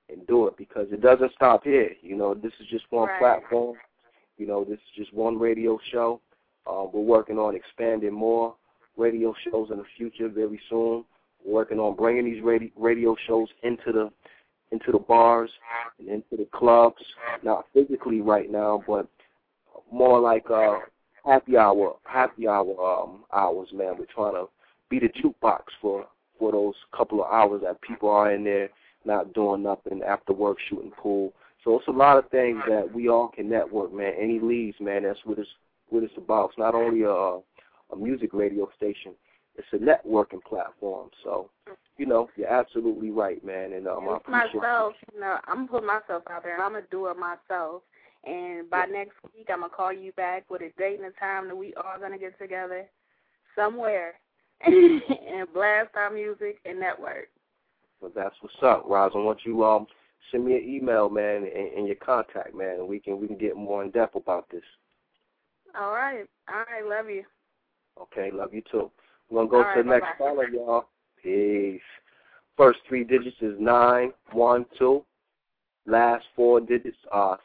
and do it, because it doesn't stop here. You know, this is just one platform. You know, this is just one radio show. We're working on expanding more radio shows in the future very soon. We're working on bringing these radio shows into the bars and into the clubs, not physically right now, but more like happy hour hours, man. We're trying to be the jukebox for those couple of hours that people are in there not doing nothing, after work shooting pool. So it's a lot of things that we all can network, man. Any leads, man, that's what it's about. It's not only a music radio station, it's a networking platform. So, you know, you're absolutely right, man. And I appreciate myself, you know, I'm going to put myself out there, and I'm going to do it myself. And by next week, I'm going to call you back with a date and a time that we all going to get together somewhere and blast our music and network. Well, that's what's up, Roz. I want you send me an email, man, and your contact, man, and we can get more in depth about this. All right, love you. Okay, love you too. We're gonna go to the next caller, y'all. Peace. First 3 digits is 912. Last 4 digits are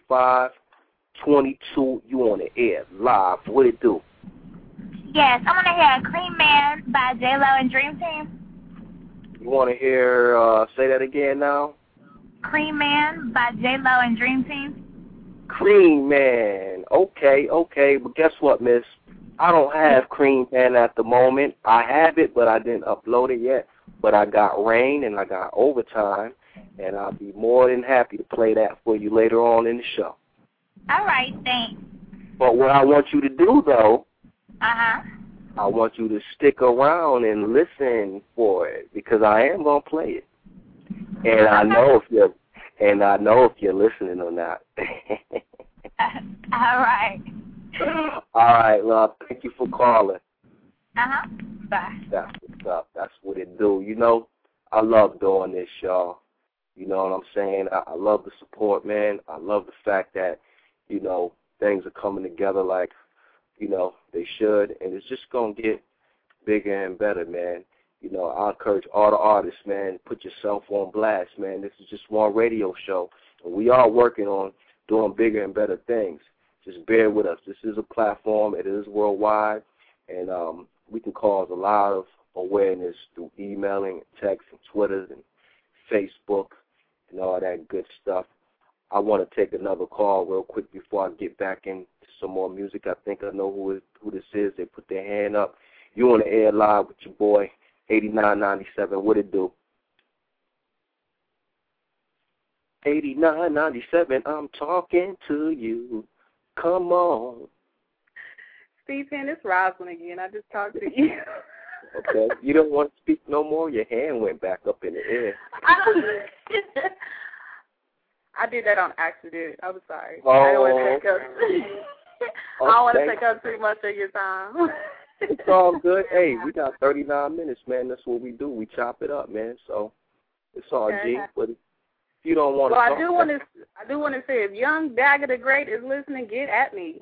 7522. You on the air live? What it do? Yes, I want to hear Cream Man by J-Lo and Dream Team. You want to hear, say that again now? Cream Man by J-Lo and Dream Team. Cream Man. Okay. But guess what, miss? I don't have Cream Man at the moment. I have it, but I didn't upload it yet. But I got Rain and I got Overtime, and I'll be more than happy to play that for you later on in the show. All right, thanks. But what I want you to do, though, I want you to stick around and listen for it, because I am gonna play it, and I know if you're listening or not. All right. All right, love. Thank you for calling. Bye. That's what's up. That's what it do. You know, I love doing this, y'all. You know what I'm saying? I love the support, man. I love the fact that, you know, things are coming together like, you know, they should, and it's just going to get bigger and better, man. You know, I encourage all the artists, man, put yourself on blast, man. This is just one radio show, and we are working on doing bigger and better things. Just bear with us. This is a platform. It is worldwide, and we can cause a lot of awareness through emailing, text, and Twitter, and Facebook, and all that good stuff. I want to take another call real quick before I get back into some more music. I think I know who this is. They put their hand up. You on the air live with your boy, 8997. What it do? 8997, I'm talking to you. Come on. Stephen, it's Rosalind again. I just talked to you. Okay. You don't want to speak no more? Your hand went back up in the air. I did that on accident. I'm sorry. Oh. I don't want to take up too much of your time. It's all good. Hey, we got 39 minutes, man. That's what we do. We chop it up, man. So it's all G. But if you don't want to talk, I do want to say, if Young Dagger the Great is listening, get at me.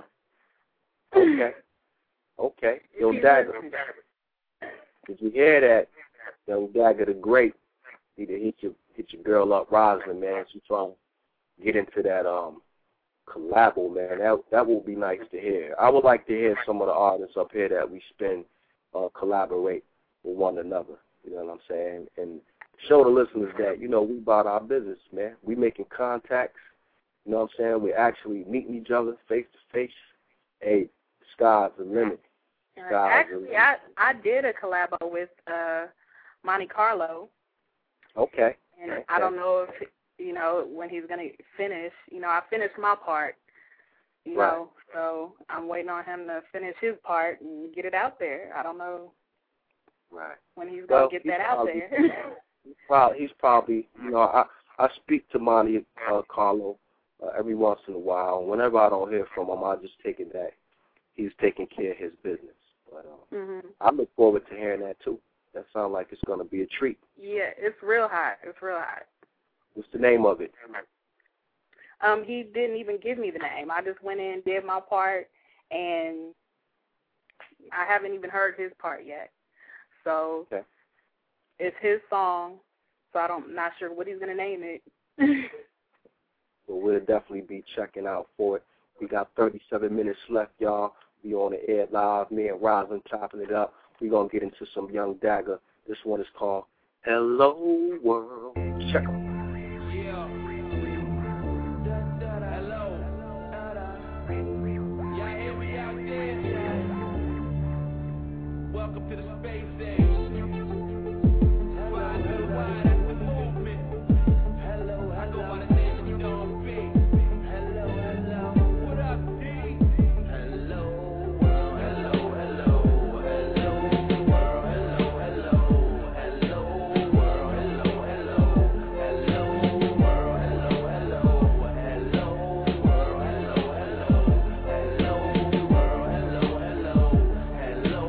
Okay. Young Dagger. Did you hear that? Young Dagger the Great. Need to hit your girl up, Rosalind, man. She's trying to get into that collabo, man. That will be nice to hear. I would like to hear some of the artists up here that we collaborate with one another. You know what I'm saying? And show the listeners that, you know, we about our business, man. We making contacts. You know what I'm saying? We're actually meeting each other face to face. Hey, the sky's the limit. Actually, I did a collabo with Monte Carlo. Okay. And I don't know if, you know, when he's going to finish. You know, I finished my part, you know, so I'm waiting on him to finish his part and get it out there. I don't know when he's going to get that out there. He's probably, you know, I speak to Monte Carlo every once in a while. Whenever I don't hear from him, I just take it that he's taking care of his business. But I look forward to hearing that, too. That sounds like it's going to be a treat. Yeah, it's real hot. What's the name of it? He didn't even give me the name. I just went in, did my part, and I haven't even heard his part yet. So it's his song, so I'm not sure what he's going to name it. So we'll definitely be checking out for it. We got 37 minutes left, y'all. We on the air live. Me and Roslyn chopping it up. We're going to get into some Young Dagger. This one is called Hello World. Check it out. Welcome to the space age. Fly to the wide, that's the movement. Hello, I go by the name of Don B. Hello, hello. What up, D? Hello, world. Hello, hello. Hello, world. Hello, hello. Hello, world. Hello, hello. Hello, world. Hello, hello. Hello, world. Hello, hello. Hello, world. Hello, hello. Hello.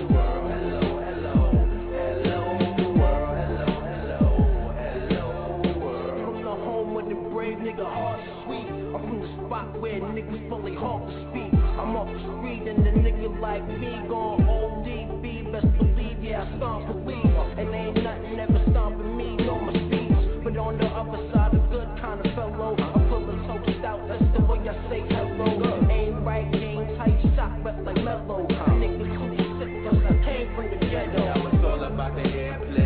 Nigga heart sweet. I'm from the spot where niggas fully hawk the speed. I'm off the street and the nigga like me gon' ODB. Best believe, yeah, I stomp police. And ain't nothing ever stomping me, no my speech. But on the other side, a good kind of fellow. I pull a toast out, that's the way I say hello. Ain't right, game tight, shot, but like mellow. Niggas who be sick, cause I came from the ghetto. Now it's all about the airplay.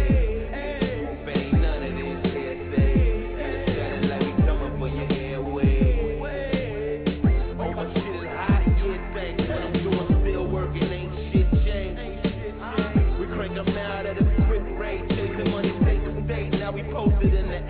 Posted in the A.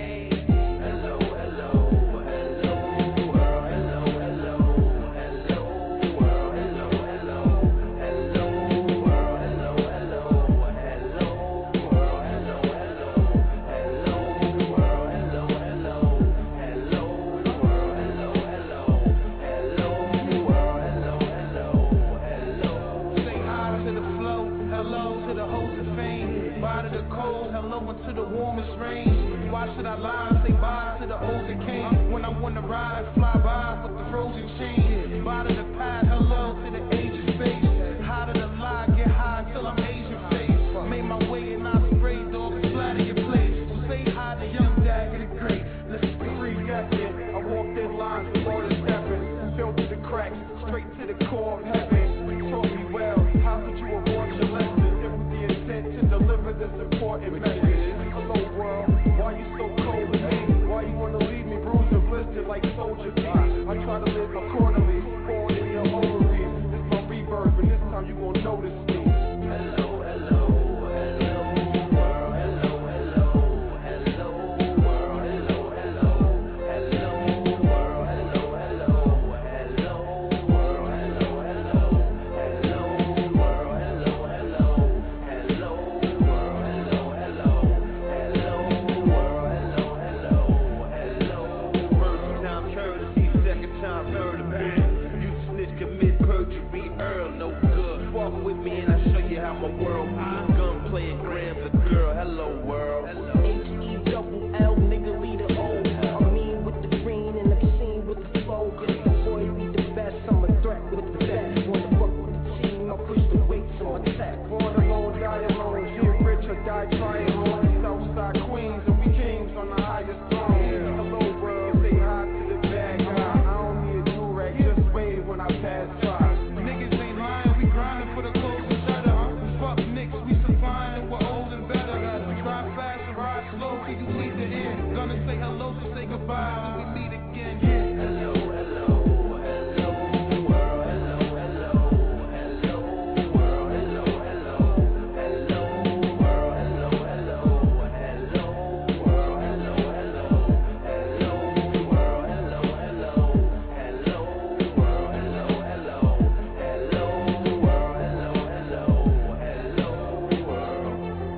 Hello, hello, hello, world. Hello, hello, hello, world. Hello, hello, hello, world. Hello, hello, hello, world. Hello, hello, hello, world. Hello, hello, hello, world. Hello, hello, hello, world. Hello, hello, hello. Say hi to the flow, hello to the host of fame. Bye to the cold, hello into the warmest rain. Why should I lie? Say bye to the old that came. When I wanna ride, fly by with the frozen chain. Bye to the past, hello to the age of space. High to the lie, get high till I'm Asian face. Made my way and I sprayed dog and flat in your place. So say hi to Young Dagger the Great. Listen to 3 decades. I walked in lines with all the stepping. Filled with the cracks, straight to the core of heaven. Taught me well, how could you avoid your lessons? If with the intent to deliver this important message. Hello world, why you so cold with me? Why you wanna leave me bruised and blistered like Soldier B? I try to live accordingly, born in your ovaries. This my rebirth, and this time you gon' notice me. Hello, hello, hello, world. Hello, hello, hello, world. Hello, hello, hello, world. Hello, hello, hello, world. Hello, hello, hello, world. Hello, hello, hello, world. Hello, hello. Hello, world, hello, hello, hello. First time courtesy, second time murder, man. You snitch, commit perjury, Earl, no good. Walk with me and I'll show you how my world be. Gunplay and grams of girl, hello world. H-E-double-L, nigga, lead the old. I mean with the green and obscene with the flow. If the boy be the best, I'm a threat with the best. Wanna fuck with the team, I'll push the weights on my tech. Born alone, die alone, get rich or die trying hard. Southside Queens and we kings on the highest throne. Hello world, say hi to the bad guy. I don't need a do-rag, just wave when I pass by. Niggas ain't lying, we grinding for the clothes and shutter. Fuck nicks, we supplying and we're old and better. Drive fast and ride slow till you leave the end. Gonna say hello, so say goodbye till we meet again. Hello, hello, hello, world. Hello, hello, hello, world. Hello, hello, hello, world. Hello, hello, hello, world. Hello, hello, hello, world. Hello, hello, hello, world. Hello, hello, hello, world. Hello, hello, hello, world.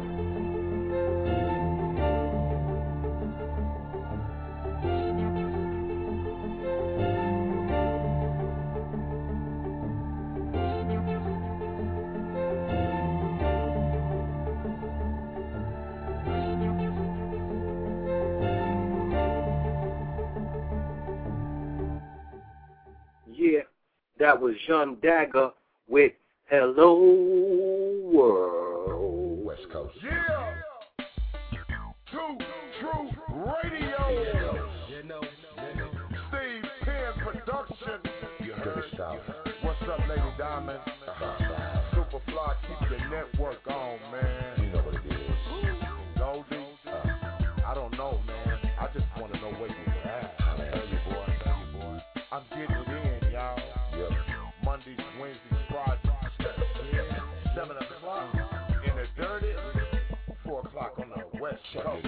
Yeah, that was Young Dagger with Hello World. West Coast. Yeah. True Radio. What's up, Lady Diamond? Superfly, keep the network on, man. You know what it is. Goldie? I don't know, man. I just want to know where you at. Tell you, boy. I'm getting it in, y'all. Yep. Mondays, Wednesdays, Fridays. 7 o'clock in the dirty. 4 o'clock on the West Coast.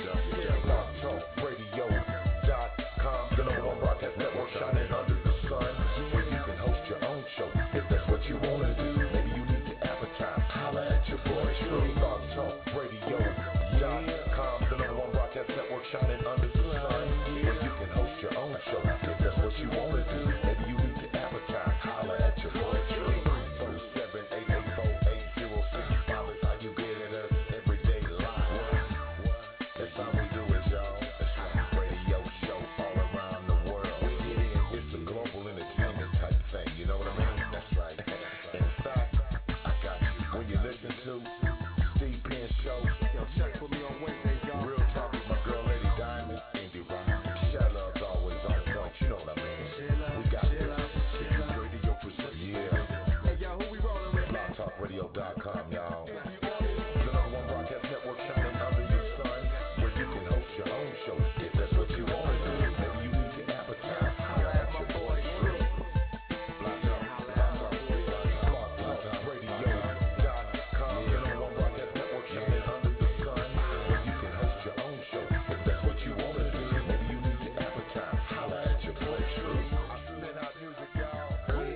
Radio.com, the number one broadcast network shining under the sun, where you can host your own show if that's what you want to do. Maybe you need to advertise. Holla at your boy, True Blog Talk Radio.com, the number one broadcast network shining under the sun, where you can host your own show if that's what you want to do. Maybe you need to advertise. Holla at your boy, True. 478-884-8065 is how you get at us every day live. That's how we do it, y'all. Radio show all around the world. We get in. It's a global entertainment type thing. You know what I mean? That's right. In fact, I got you. When you listen to Steve Penn Show, check for me on Wednesdays, y'all. Real Talk with my girl Lady Diamond, Indie Rock. Shell's always on point. You know what I mean? We got this. Radio presents. Yeah. Hey, y'all, who we rolling with? BlogTalkRadio.com, y'all. The number one broadcast network shining under your sun, where you can host your own show if that's what you want to do. Maybe you need to advertise. Holla at your boy, True. BlogTalkRadio.com, the number one broadcast network shining under the sun, where you can host your own show if that's what you want to do. Maybe you need to advertise. Holla at your boy, True. I spit out music, y'all.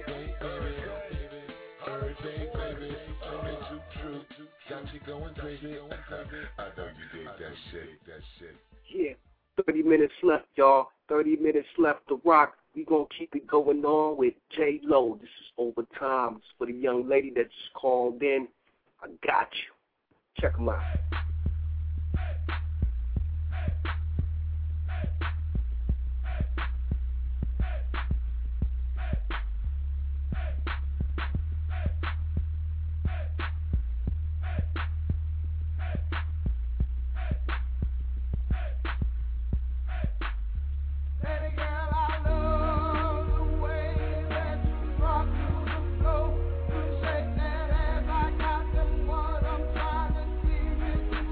Everything, baby. Only too true. Got you going crazy. I know you dig that shit. Yeah, 30 minutes left, y'all. 30 minutes left to rock. We gonna keep it going on with J-Lo. This is Overtime. It's for the young lady that just called in. I got you. Check them out. Baby girl, I love the way that you rock to the floor. You shake that ass, I got them what I'm trying to see with you.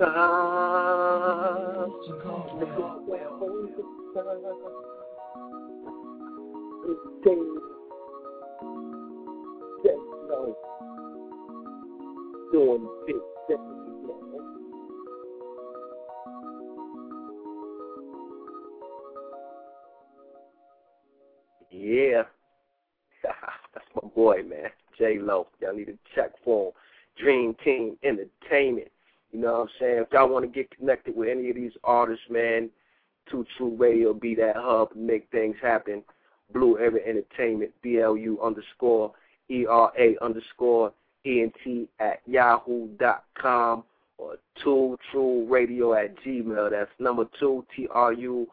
time. Doing big things. Yeah. That's my boy, man. J-Lo. Y'all need to check for him. Dream Team Entertainment. You know what I'm saying? If y'all want to get connected with any of these artists, man, Two True Radio be that hub and make things happen. Blue Era Entertainment, BLU_ERA_ENT@yahoo.com or 2TrueRadio@gmail. That's number 2, TRU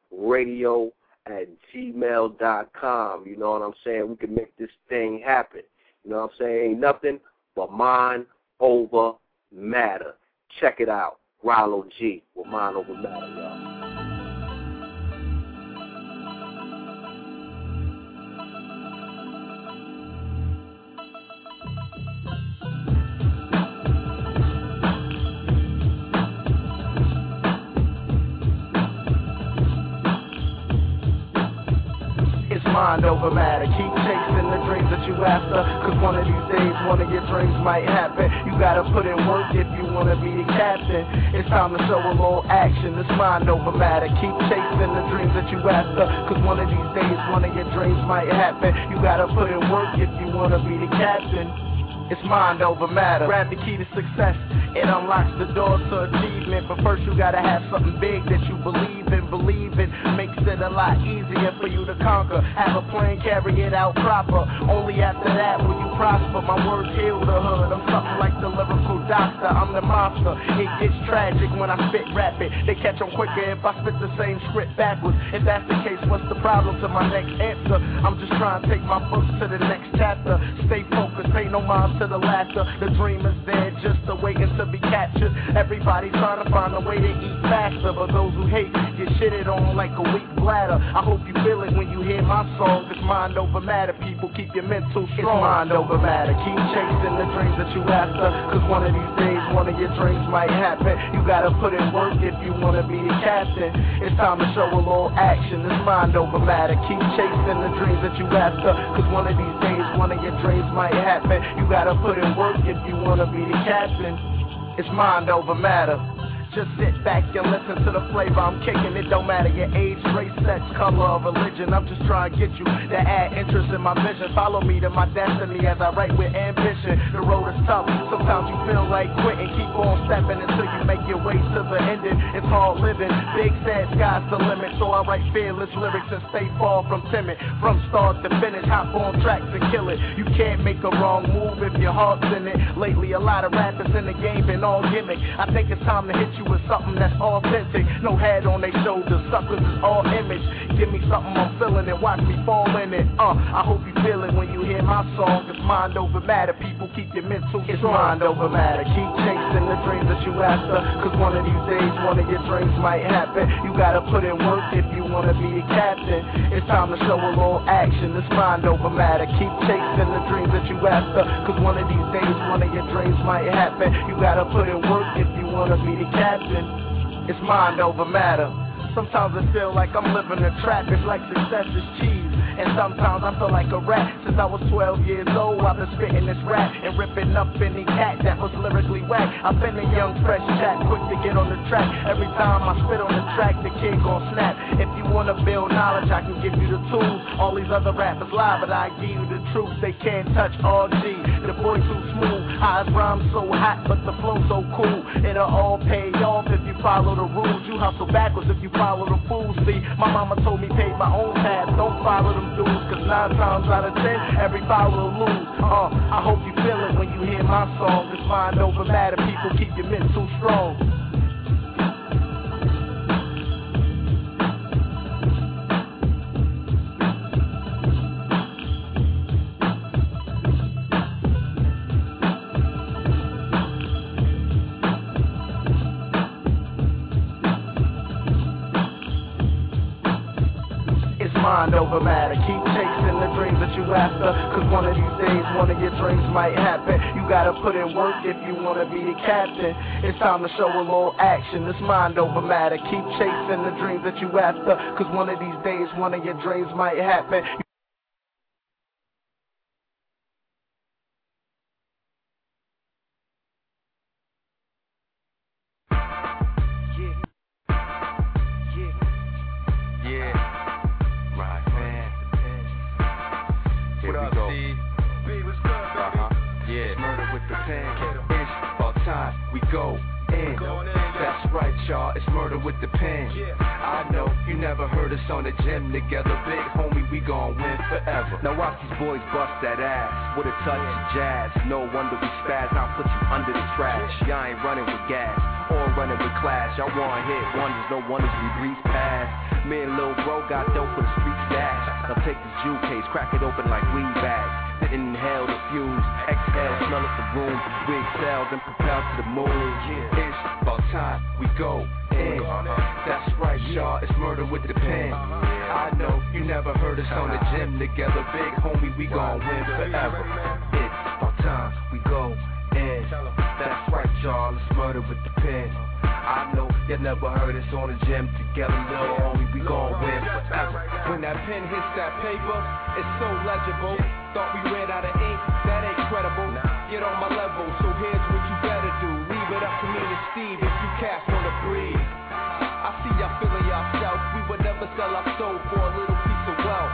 radio@gmail.com. You know what I'm saying? We can make this thing happen. You know what I'm saying? Ain't nothing but mind over matter. Check it out. Rollo G with Mind Over Matter, y'all. Mind over matter, keep chasing the dreams that you after, cause one of these days one of your dreams might happen. You gotta put in work if you wanna be the captain. It's time to show a little action. It's mind over matter, keep chasing the dreams that you after, cause one of these days one of your dreams might happen. You gotta put in work if you wanna be the captain. It's mind over matter. Grab the key to success. It unlocks the doors to achievement. But first you gotta have something big that you believe in. Believe it makes it a lot easier for you to conquer. Have a plan, carry it out proper. Only after that will you prosper. My words heal the hood. I'm something like the lyrical doctor. I'm the monster. It gets tragic when I spit rapid. They catch on quicker if I spit the same script backwards. If that's the case, what's the problem to my next answer? I'm just trying to take my books to the next chapter. Stay focused, pay no mind to the laughter. The dream is there, just waiting to be captured. Everybody trying to find a way to eat faster, but those who hate get shitted on like a weak bladder. I hope you feel it when you hear my song. It's mind over matter, people. Keep your mental strong. It's mind over matter. Keep chasing the dreams that you after, cause one of these days one of your dreams might happen. You gotta put in work if you wanna be the captain. It's time to show a little action. It's mind over matter. Keep chasing the dreams that you after, cause one of these days one of your dreams might happen. You gotta put in work if you wanna be the captain. It's mind over matter. Just sit back and listen to the flavor I'm kicking. It don't matter your age, race, sex, color, or religion. I'm just trying to get you to add interest in my vision. Follow me to my destiny as I write with ambition. The road is tough. Sometimes you feel like quitting. Keep on stepping until you make your way to the ending. It's hard living. Big sad sky's the limit. So I write fearless lyrics and stay far from timid. From start to finish, hop on tracks and kill it. You can't make a wrong move if your heart's in it. Lately a lot of rappers in the game been all gimmick. I think it's time to hit you with something that's authentic. No head on their shoulders, suckers is all image. Give me something I'm feeling and watch me fall in it. I hope you feel it when you hear my song. It's mind over matter, people. Keep your mental strong. It's mind over matter. Keep chasing the dreams that you after, cause one of these days one of your dreams might happen. You gotta put in work if you wanna be the captain. It's time to show a little action. It's mind over matter. Keep chasing the dreams that you after, cause one of these days one of your dreams might happen. You gotta put in work if you wanna be the captain. It's mind over matter. Sometimes I feel like I'm living a trap. It's like success is cheese, and sometimes I feel like a rat. Since I was 12 years old, I've been spitting this rap and ripping up any cat that was lyrically whack. I've been a young fresh chat, quick to get on the track. Every time I spit on the track, the kid gon' snap. If you wanna build knowledge, I can give you the tools. All these other rappers lie, but I give you the truth. They can't touch RG. The boy too smooth. His rhymes so hot, but the flow so cool. It'll all pay off if you follow the rules. You hustle backwards if you follow the fools. See, my mama told me pay my own path. Don't follow them dudes, cause 9 times out of 10, every follow will lose. I hope you feel it when you hear my song. It's mind over matter, people. Keep your mental strong. mind over matter. Keep chasing the dreams that you after, cause one of these days, one of your dreams might happen. You gotta put in work if you wanna be the captain. It's time to show a little action. This mind over matter. Keep chasing the dreams that you after, cause one of these days, one of your dreams might happen. On the gym together, big homie, we gon' win forever. Now watch these boys bust that ass with a touch of jazz. No wonder we spaz, I'll put you under the trash. Y'all ain't running with gas or running with clash. Y'all want hit wonders, no wonders we breeze past. Me and Lil Bro got dope for the street stash. Now take this jewel case, crack it open like weed bags. Then inhale the fumes, exhale, smell of the room. We excel, then propel to the moon. It's about time we go in. That's right, y'all, it's murder with the pen. I know you never heard us on the gym together, big homie, we gon' win forever. It's about time we go in. That's right, y'all, it's murder with the pen. I know you never heard us on the gym together, little homie, we gon' win forever. When that pen hits that paper, it's so legible. Thought we ran out of ink, that ain't credible. Get on my level, so here's what you better do. Leave it up to me and Steve if you cats wanna breathe. I see y'all feeling yourself. We would never sell our soul for a little piece of wealth.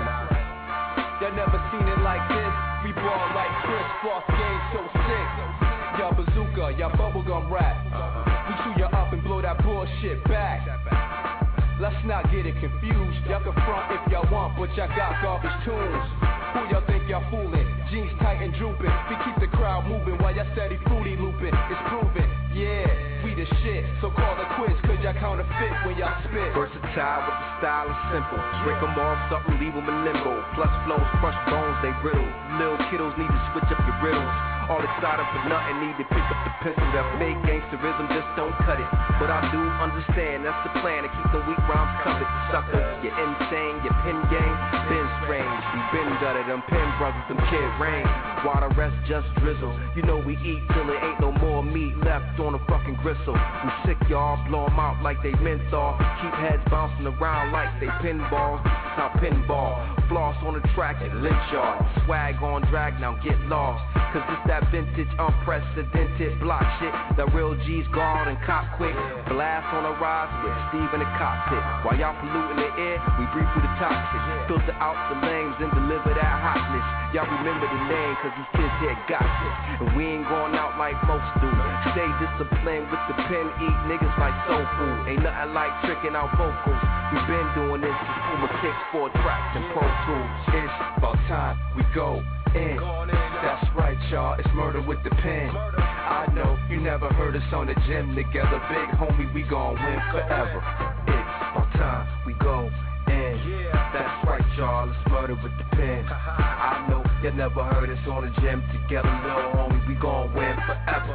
Y'all never seen it like this. We ball like Chris, Floss game so sick. Y'all bazooka, y'all bubblegum rap. We chew you up and blow that bullshit back. Let's not get it confused. Y'all can front if y'all want, but y'all got garbage tunes. Who y'all think y'all fooling? Jeans tight and drooping. We keep the crowd moving while y'all steady fruity looping. It's proven, yeah, we the shit. So call the quiz, cause y'all counterfeit when y'all spit. Versatile with the style is simple. Break them off, something, leave them in limbo. Plus flows, crush bones, they brittle. Little kiddos need to switch up your riddles. All excited for nothing, need to pick up the pencil. That fake gangsterism just don't cut it. But I do understand, that's the plan, to keep the weak rhymes covered. Suckers, you're insane, your pen game been strange. We been gutted, them pen brothers, them Kid Rain. While the rest just drizzle. You know we eat till there ain't no more meat left on the fucking gristle. We sick, y'all, blow them out like they menthol. Keep heads bouncing around like they pinballs. This is how pinball. Floss on the track and lynch y'all. Swag on drag, now get lost. Cause it's that vintage, unprecedented block shit. The real G's guard and cop quick. Blast on the rise with Steve in the cockpit. While y'all polluting the air, we breathe through the toxic. Filter out the lames and deliver that hotness. Y'all remember the name cause these kids here got this. And we ain't going out like most do. Stay disciplined with the pen, eat niggas like soul food. Ain't nothing like tricking out vocals. We been doing this since Puma kicks, 4 tracks and Pro Tools. It's about time we go in. That's right, y'all, it's murder with the pen. I know you never heard us on the gym together, big homie, we gon' win forever. It's about time we go in. That's right, y'all, it's murder with the pen. I know you never heard us on the gym together, little homie, we gon' win forever.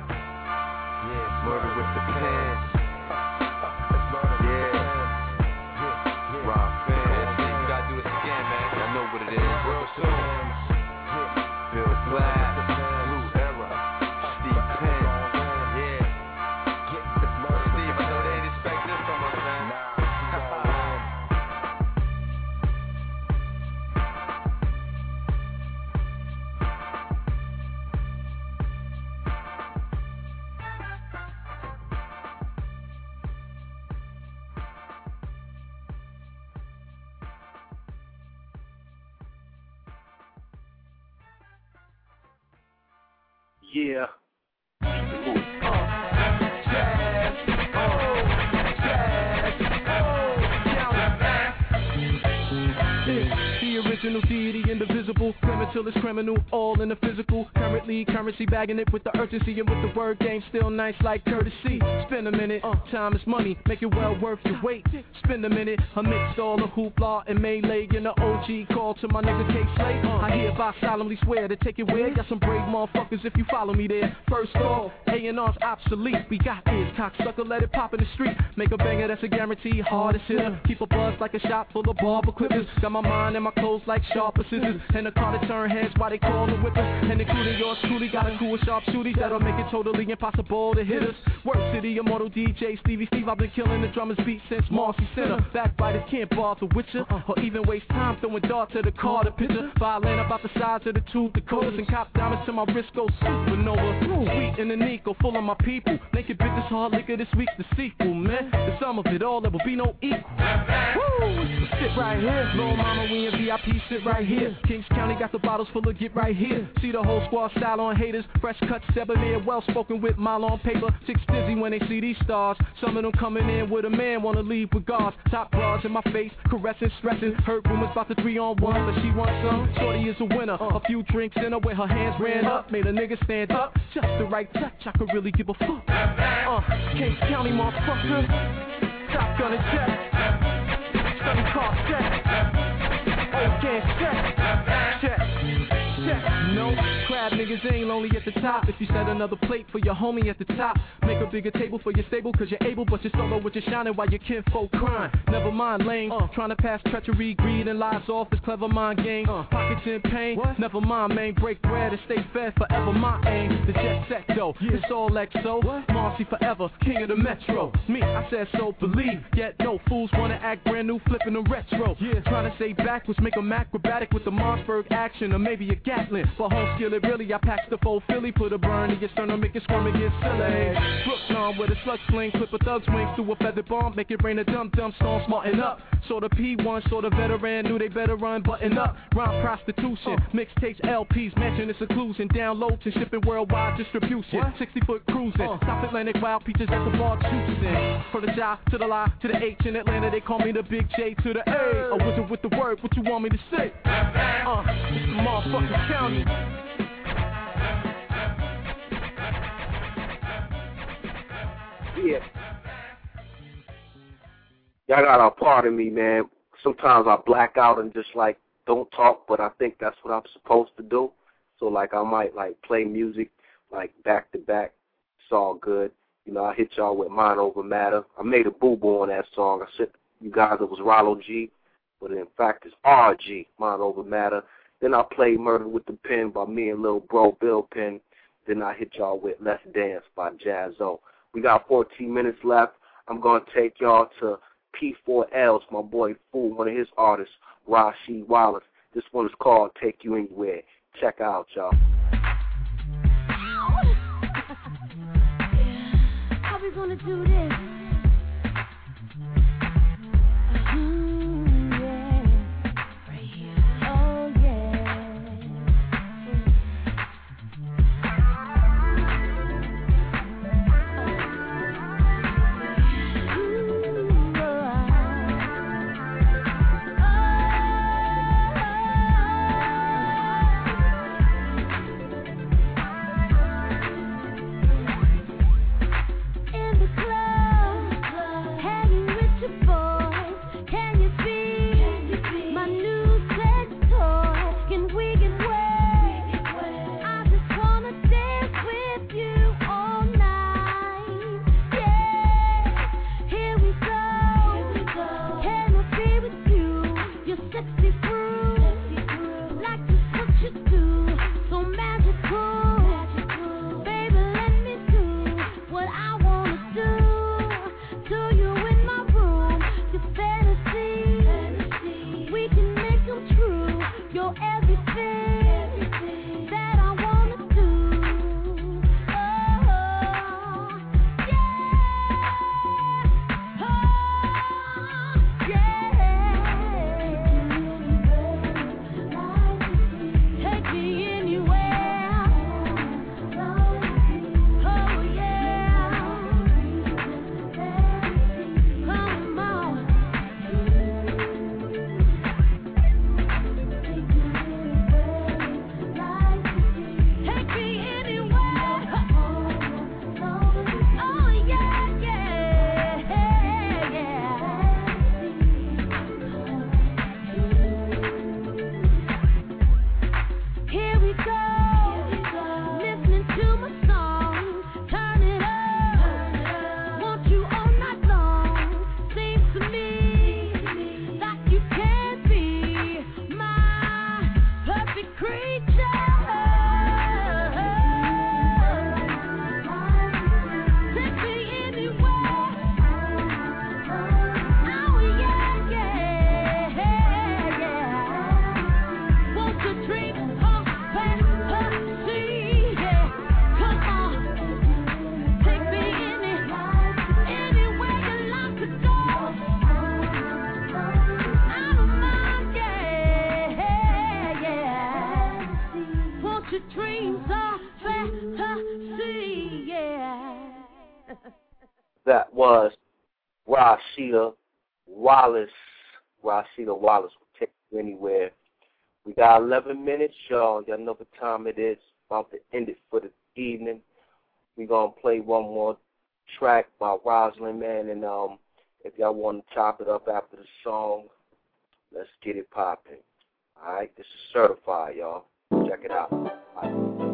Yeah, murder with the pen. Yeah, Rob Finn. We gotta do this again, man. Y'all know what it is. Real soon. Bill Black, Blue Era, Steve Penn, yeah. Steve, I know they didn't expect this from us, man. Yeah. The original deity, indivisible, till it's criminal, all in the physical. Currently, currency bagging it with the urgency and with the word game still nice like courtesy. Spend a minute, time is money, make it well worth your wait. Spend a minute, amidst all the hoopla and melee in the OG call to my nigga K-Slay. I hereby solemnly swear to take it where got some brave motherfuckers if you follow me there. First off, A&R's obsolete. We got ears, cocksucker, let it pop in the street. Make a banger that's a guarantee, hardest hitter. Keep a buzz like a shop full of barber clippers. Got my mind and my clothes like sharper scissors. And the car to turn heads while they call the whippers. And including yours truly, got a cool sharp shooty that'll make it totally impossible to hit us. Work City, immortal DJ Stevie Steve. I've been killing the drummers beat since Marcy Center. Backbiters can't bother with ya, or even waste time throwing darts at the car to picture. Violin about the size of the two Dakotas and cop diamonds to my wrist go supernova. Sweet in the Nico, full of my people. Naked bitches, hard liquor, this week's the sequel, man. The sum of it all, there will be no equal. Woo! Sit right here, Lil' Mama, we in VIP, sit right here. Kings County got the bottles full of get right here. See the whole squad style on haters. Fresh cut, debonair, well spoken with mile on paper. Chicks dizzy when they see these stars. Some of them coming in with a man, wanna leave with guards. Top bras in my face, caressing, stressing. Heard rumors about the 3-on-1, but she wants some. Shorty is a winner. A few drinks in her when her hands ran up. Made a nigga stand up. Just the right touch, I could really give a fuck. Kings County, motherfucker. Top gun and jet. Study car set. Old gang set. No, crab niggas ain't lonely at the top. If you set another plate for your homie at the top, make a bigger table for your stable, cause you're able, but you're solo with your shining while your kinfolk crying. Never mind lame, trying to pass treachery, greed, and lies off this clever mind game. Pockets in pain, never mind, man, break bread and stay fed forever, my aim. The jet set though, it's all XO. Marcy forever, king of the metro. Me, I said so, believe, yet no fools wanna act brand new, flipping the retro. Trying to stay backwards, make them acrobatic with the Mossberg action, or maybe a Gatlin. For home skill, it really, I packs the full Philly, put a burn in your sternum, make it squirm and get silly. Brooklyn with a slug sling, clip a thug's wings through a feather bomb, make it rain a dumb storm, smarten up. Sort of P1, sort of veteran, knew they better run, button up. Rhyme prostitution, mixtapes, LPs, mansion and seclusion, downloads and shipping worldwide distribution. 60-foot cruising, South Atlantic wild peaches at the bar choosing. From the J to the Lie to the H in Atlanta, they call me the Big J to the A. A wizard with the word, what you want me to say? It's the motherfucking county. Yeah. Y'all gotta pardon me, man. Sometimes I black out and just like don't talk, but I think that's what I'm supposed to do. So like I might like play music like back to back. It's all good. You know, I hit y'all with Mind Over Matter. I made a boo-boo on that song. I said you guys it was Rollo G, but in fact it's RG, Mind Over Matter. Then I played Murder with the Pen by me and Lil Bro Bill Penn. Then I hit y'all with Let's Dance by Jazzo. We got 14 minutes left. I'm going to take y'all to P4L's, my boy Fool, one of his artists, Rasheed Wallace. This one is called Take You Anywhere. Check out, y'all. How we gonna do this? In the club. that was Rashida Wallace. Rashida Wallace will take you anywhere. We got 11 minutes, y'all. Y'all know what time it is. About to end it for the evening. We're going to play one more track by Rosalind, man. And if y'all want to chop it up after the song, let's get it popping. All right? This is Certified, y'all. Check it out. Bye.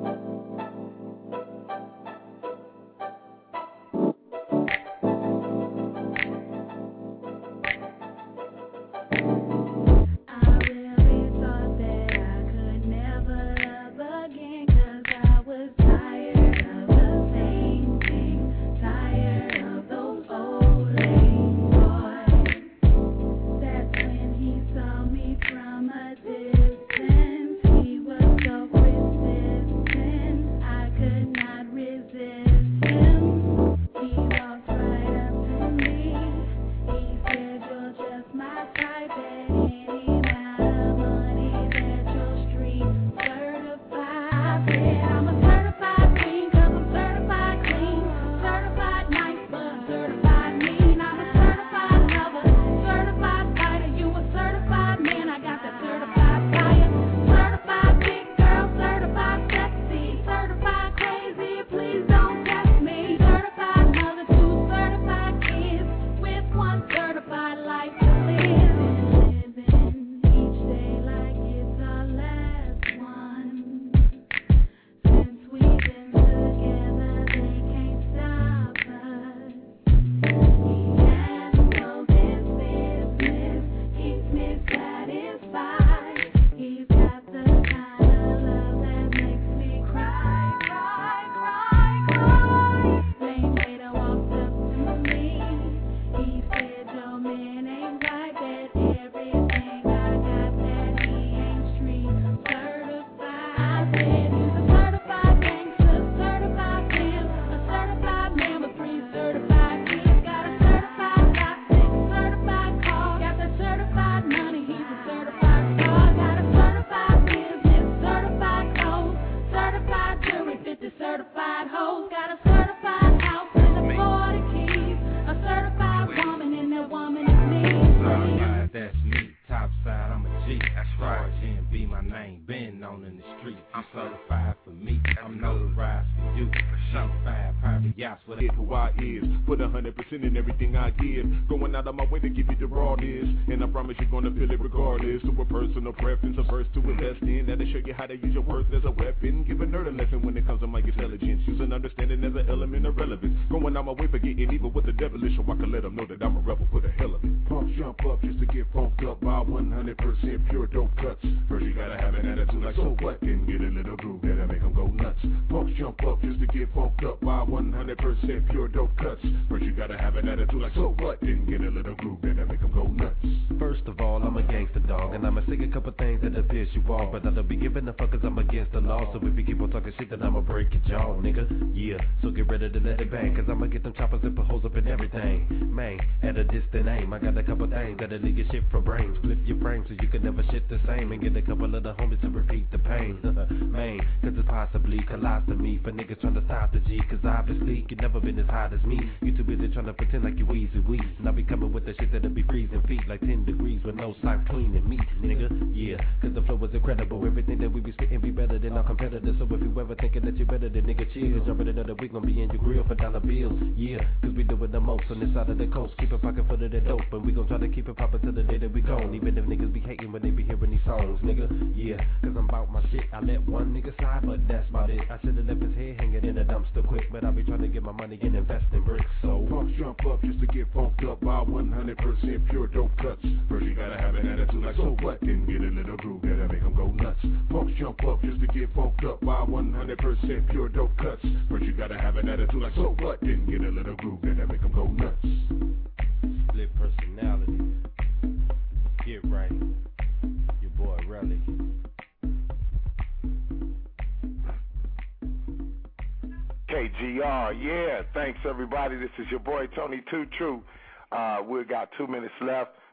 KGR, yeah. Thanks, everybody. This is your boy, Tony Too True. We got 2 minutes left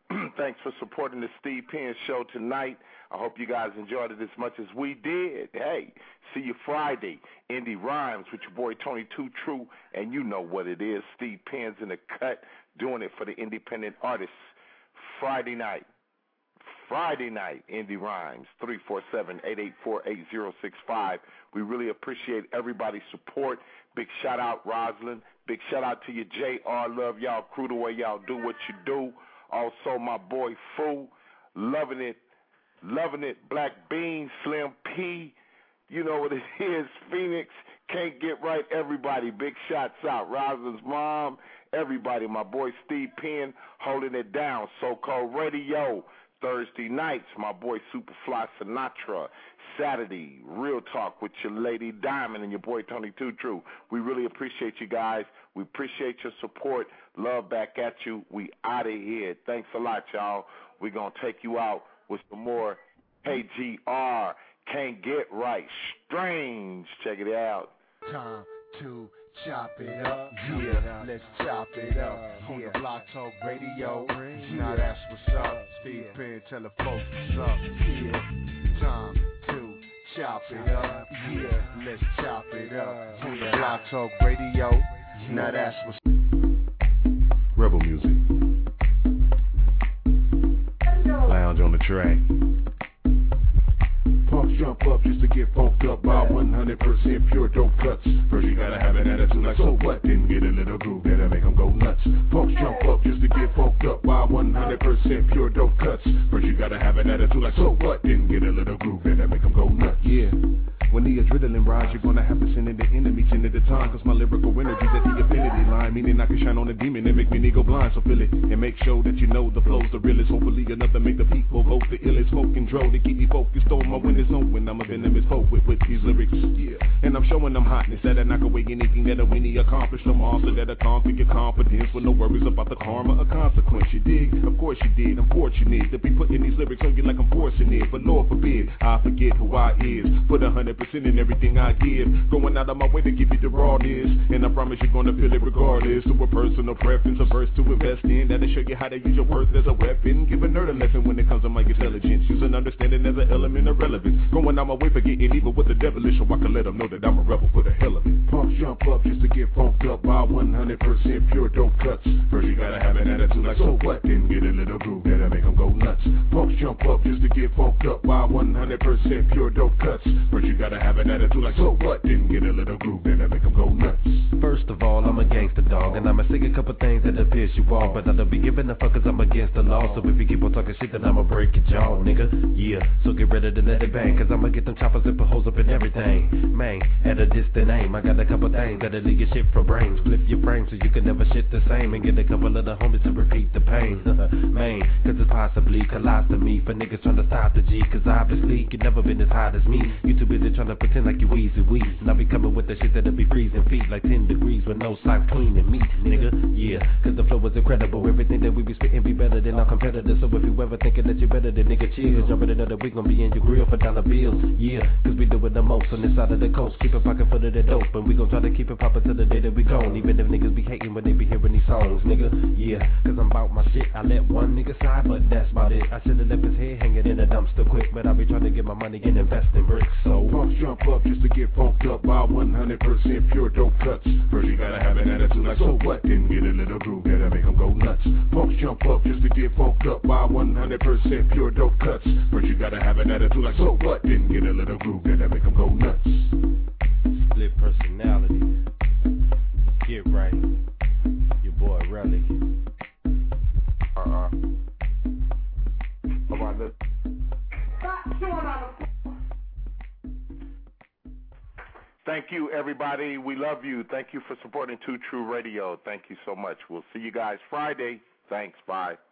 Thanks for supporting the Steve Penn Show tonight. I hope you guys enjoyed it as much as we did. Hey, see you Friday. Indie Rhymes with your boy Tony Too True, and you know what it is. Steve Penn's in the cut, doing it for the independent artists. Friday night, Indie Rhymes, 347-884-8065. We really appreciate everybody's support. Big shout out, Rosalind. Big shout out to you, JR. Love y'all crew the way y'all do what you do. Also, my boy Foo, loving it. Black Bean, Slim P, you know what it is. Phoenix, can't get right. Everybody, big shots out. Rosalind's mom, everybody. My boy Steve Penn holding it down. So-Called Radio. Thursday nights, my boy Superfly Sinatra. Saturday, Real Talk with your lady Diamond and your boy Tony Too True. We really appreciate you guys. We appreciate your support. Love back at you. We out of here. Thanks a lot, y'all. We're going to take you out with some more KGR. Can't Get Right. Strange. Check it out. Time to chop it up, yeah, let's chop it up. On the Block Talk Radio, now that's what's up. Steve Penn, tell the folks what's up, yeah. Time to chop it up, yeah, let's chop it up. On the Block Talk Radio, now that's what's up. Rebel music. Lounge on the track. Punks jump up just to get funked up by 100% pure dope cuts. First you gotta have an attitude like so what? Then get a little groove that'll make them go nuts. Punks jump up just to get funked up by 100% pure dope cuts. First you gotta have an attitude like so what? Then get a little groove that'll make them go nuts. Yeah. When the adrenaline rise, you're gonna have to send in the enemy 10 at a time. Cause my lyrical energy's at the affinity line. Meaning I can shine on a demon and make me go blind. So feel it and make sure that you know the flow's the realest. Hopefully enough to make the people vote the illest. Smoking drone to keep me focused on my winners on when I'm a venomous poet with these lyrics. Yeah. And I'm showing them hotness that I knock away anything that a winnie accomplished. I'm also that I conquer your confidence with no worries about the karma or consequence. You dig? Of course you did. I'm fortunate to be putting these lyrics on you like I'm forcing it. But Lord forbid, I forget who I is. Put 100% in everything I give, going out of my way to give you the rawness, and I promise you're gonna feel it regardless to a personal preference, a verse to invest in that'll show you how to use your words as a weapon. Give a nerd a lesson when it comes to my intelligence, using understanding as an element of relevance. Going out my way for getting even with the devilish, so I can let them know that I'm a rebel for the hell of it. Punks jump up just to get funked up by 100% pure dope cuts. First you gotta have an attitude like so what? Then get a little groove that'll make them go nuts. Punks jump up just to get funked up by 100% pure dope cuts. First you gotta have an attitude like so what? Then get a little groove that'll make them go nuts. First of all, I'm a gangster dog, and I'ma say a couple things that'll piss you off, but I don't be giving a fuck cause I'm against the law. So if you keep on talking shit, then I'ma break your jaw, nigga. Yeah, so get ready to let it bang, cause I'ma get them choppers and put holes up in everything. Man, at a distant aim, I got a couple things that'll leave your shit for brains. Flip your frame so you can never shit the same, and get a couple of the homies to repeat the pain. Man, cause it's possibly colostomy for niggas trying to stop the G, cause obviously you never been as hot as me. You too busy trying to pretend like you easy weed, and I be coming with the shit that'll be freezing feet like 10 degrees with no socks cleaning meat, nigga. Yeah, cause the flow was incredible. Everything that we be spitting be better than our competitors. So if you ever thinking that you're better than nigga, chill. You already know that we gon' be in your grill for dollar bills. Yeah, cause we doing the most on this side of the coast. Keep it pocket full of the dope, and we gon' try to keep it poppin' till the day that we gone. Even if niggas be hating when they be hearing these songs, nigga. Yeah, cause I'm about my shit. I let one nigga slide, but that's about it. I should've left his head hanging in a dumpster quick, but I be trying to get my money and invest in bricks. So punks jump up just to get funked up by 100% pure dope cuts. First you gotta have an attitude like so what? Then get a little groove that'll make them go nuts. Punks jump up just to get funked up by 100% pure dope cuts. First you gotta have an attitude like so what? Then get a little groove that'll make them go nuts. Split personality. Get right. Your boy Relly. Alright, let's Thank you, everybody. We love you. Thank you for supporting Too True Radio. Thank you so much. We'll see you guys Friday. Thanks. Bye.